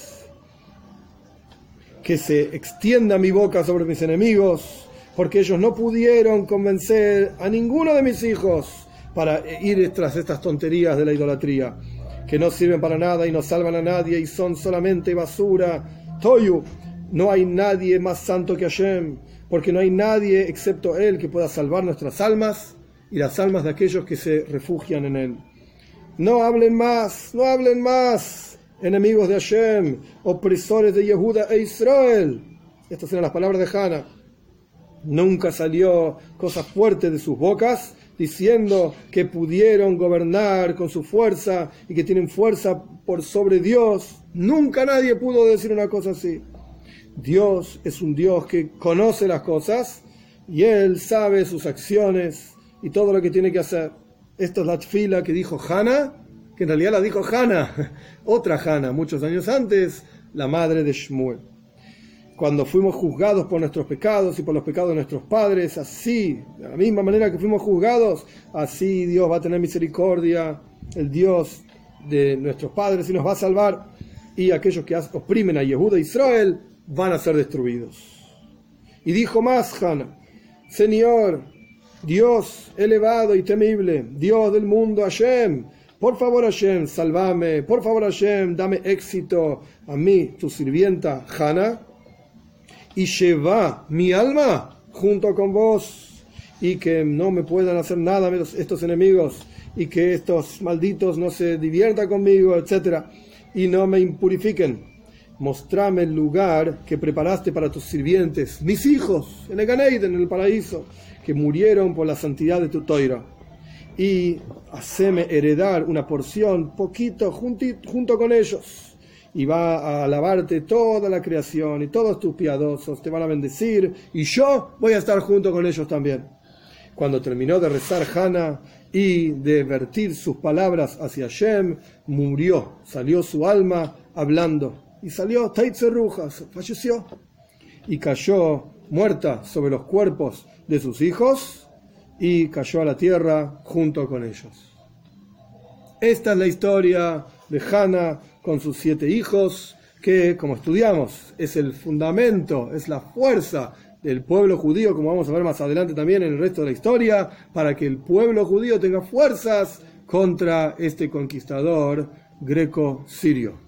Que se extienda mi boca sobre mis enemigos, porque ellos no pudieron convencer a ninguno de mis hijos para ir tras estas tonterías de la idolatría, que no sirven para nada y no salvan a nadie y son solamente basura. Toyu, no hay nadie más santo que Hashem, porque no hay nadie excepto Él que pueda salvar nuestras almas y las almas de aquellos que se refugian en Él. No hablen más, no hablen más. Enemigos de Hashem, opresores de Yehuda e Israel. Estas eran las palabras de Hannah. Nunca salió cosa fuerte de sus bocas diciendo que pudieron gobernar con su fuerza y que tienen fuerza por sobre Dios. Nunca nadie pudo decir una cosa así. Dios es un Dios que conoce las cosas y Él sabe sus acciones y todo lo que tiene que hacer. Esta es la tefila que dijo Hannah, que en realidad la dijo Hannah, otra Hannah, muchos años antes, la madre de Shmuel. Cuando fuimos juzgados por nuestros pecados y por los pecados de nuestros padres, así, de la misma manera que fuimos juzgados, así Dios va a tener misericordia, el Dios de nuestros padres, y nos va a salvar, y aquellos que oprimen a Yehuda e Israel van a ser destruidos. Y dijo más Hannah, Señor, Dios elevado y temible, Dios del mundo, Hashem, por favor Hashem, salvame, por favor Hashem, dame éxito a mí, tu sirvienta Hannah, y lleva mi alma junto con vos, y que no me puedan hacer nada estos enemigos, y que estos malditos no se diviertan conmigo, etcétera, y no me impurifiquen. Mostrame el lugar que preparaste para tus sirvientes, mis hijos, en el Gan Eden, en el paraíso, que murieron por la santidad de tu Toira. Y haceme heredar una porción poquito junti, junto con ellos, y va a alabarte toda la creación y todos tus piadosos te van a bendecir y yo voy a estar junto con ellos también. Cuando terminó de rezar Hannah y de vertir sus palabras hacia Hashem, murió, salió su alma hablando y salió Taitze Rujas, falleció y cayó muerta sobre los cuerpos de sus hijos y cayó a la tierra junto con ellos. Esta es la historia de Hannah con sus siete hijos, que, como estudiamos, es el fundamento, es la fuerza del pueblo judío, como vamos a ver más adelante también en el resto de la historia, para que el pueblo judío tenga fuerzas contra este conquistador greco-sirio.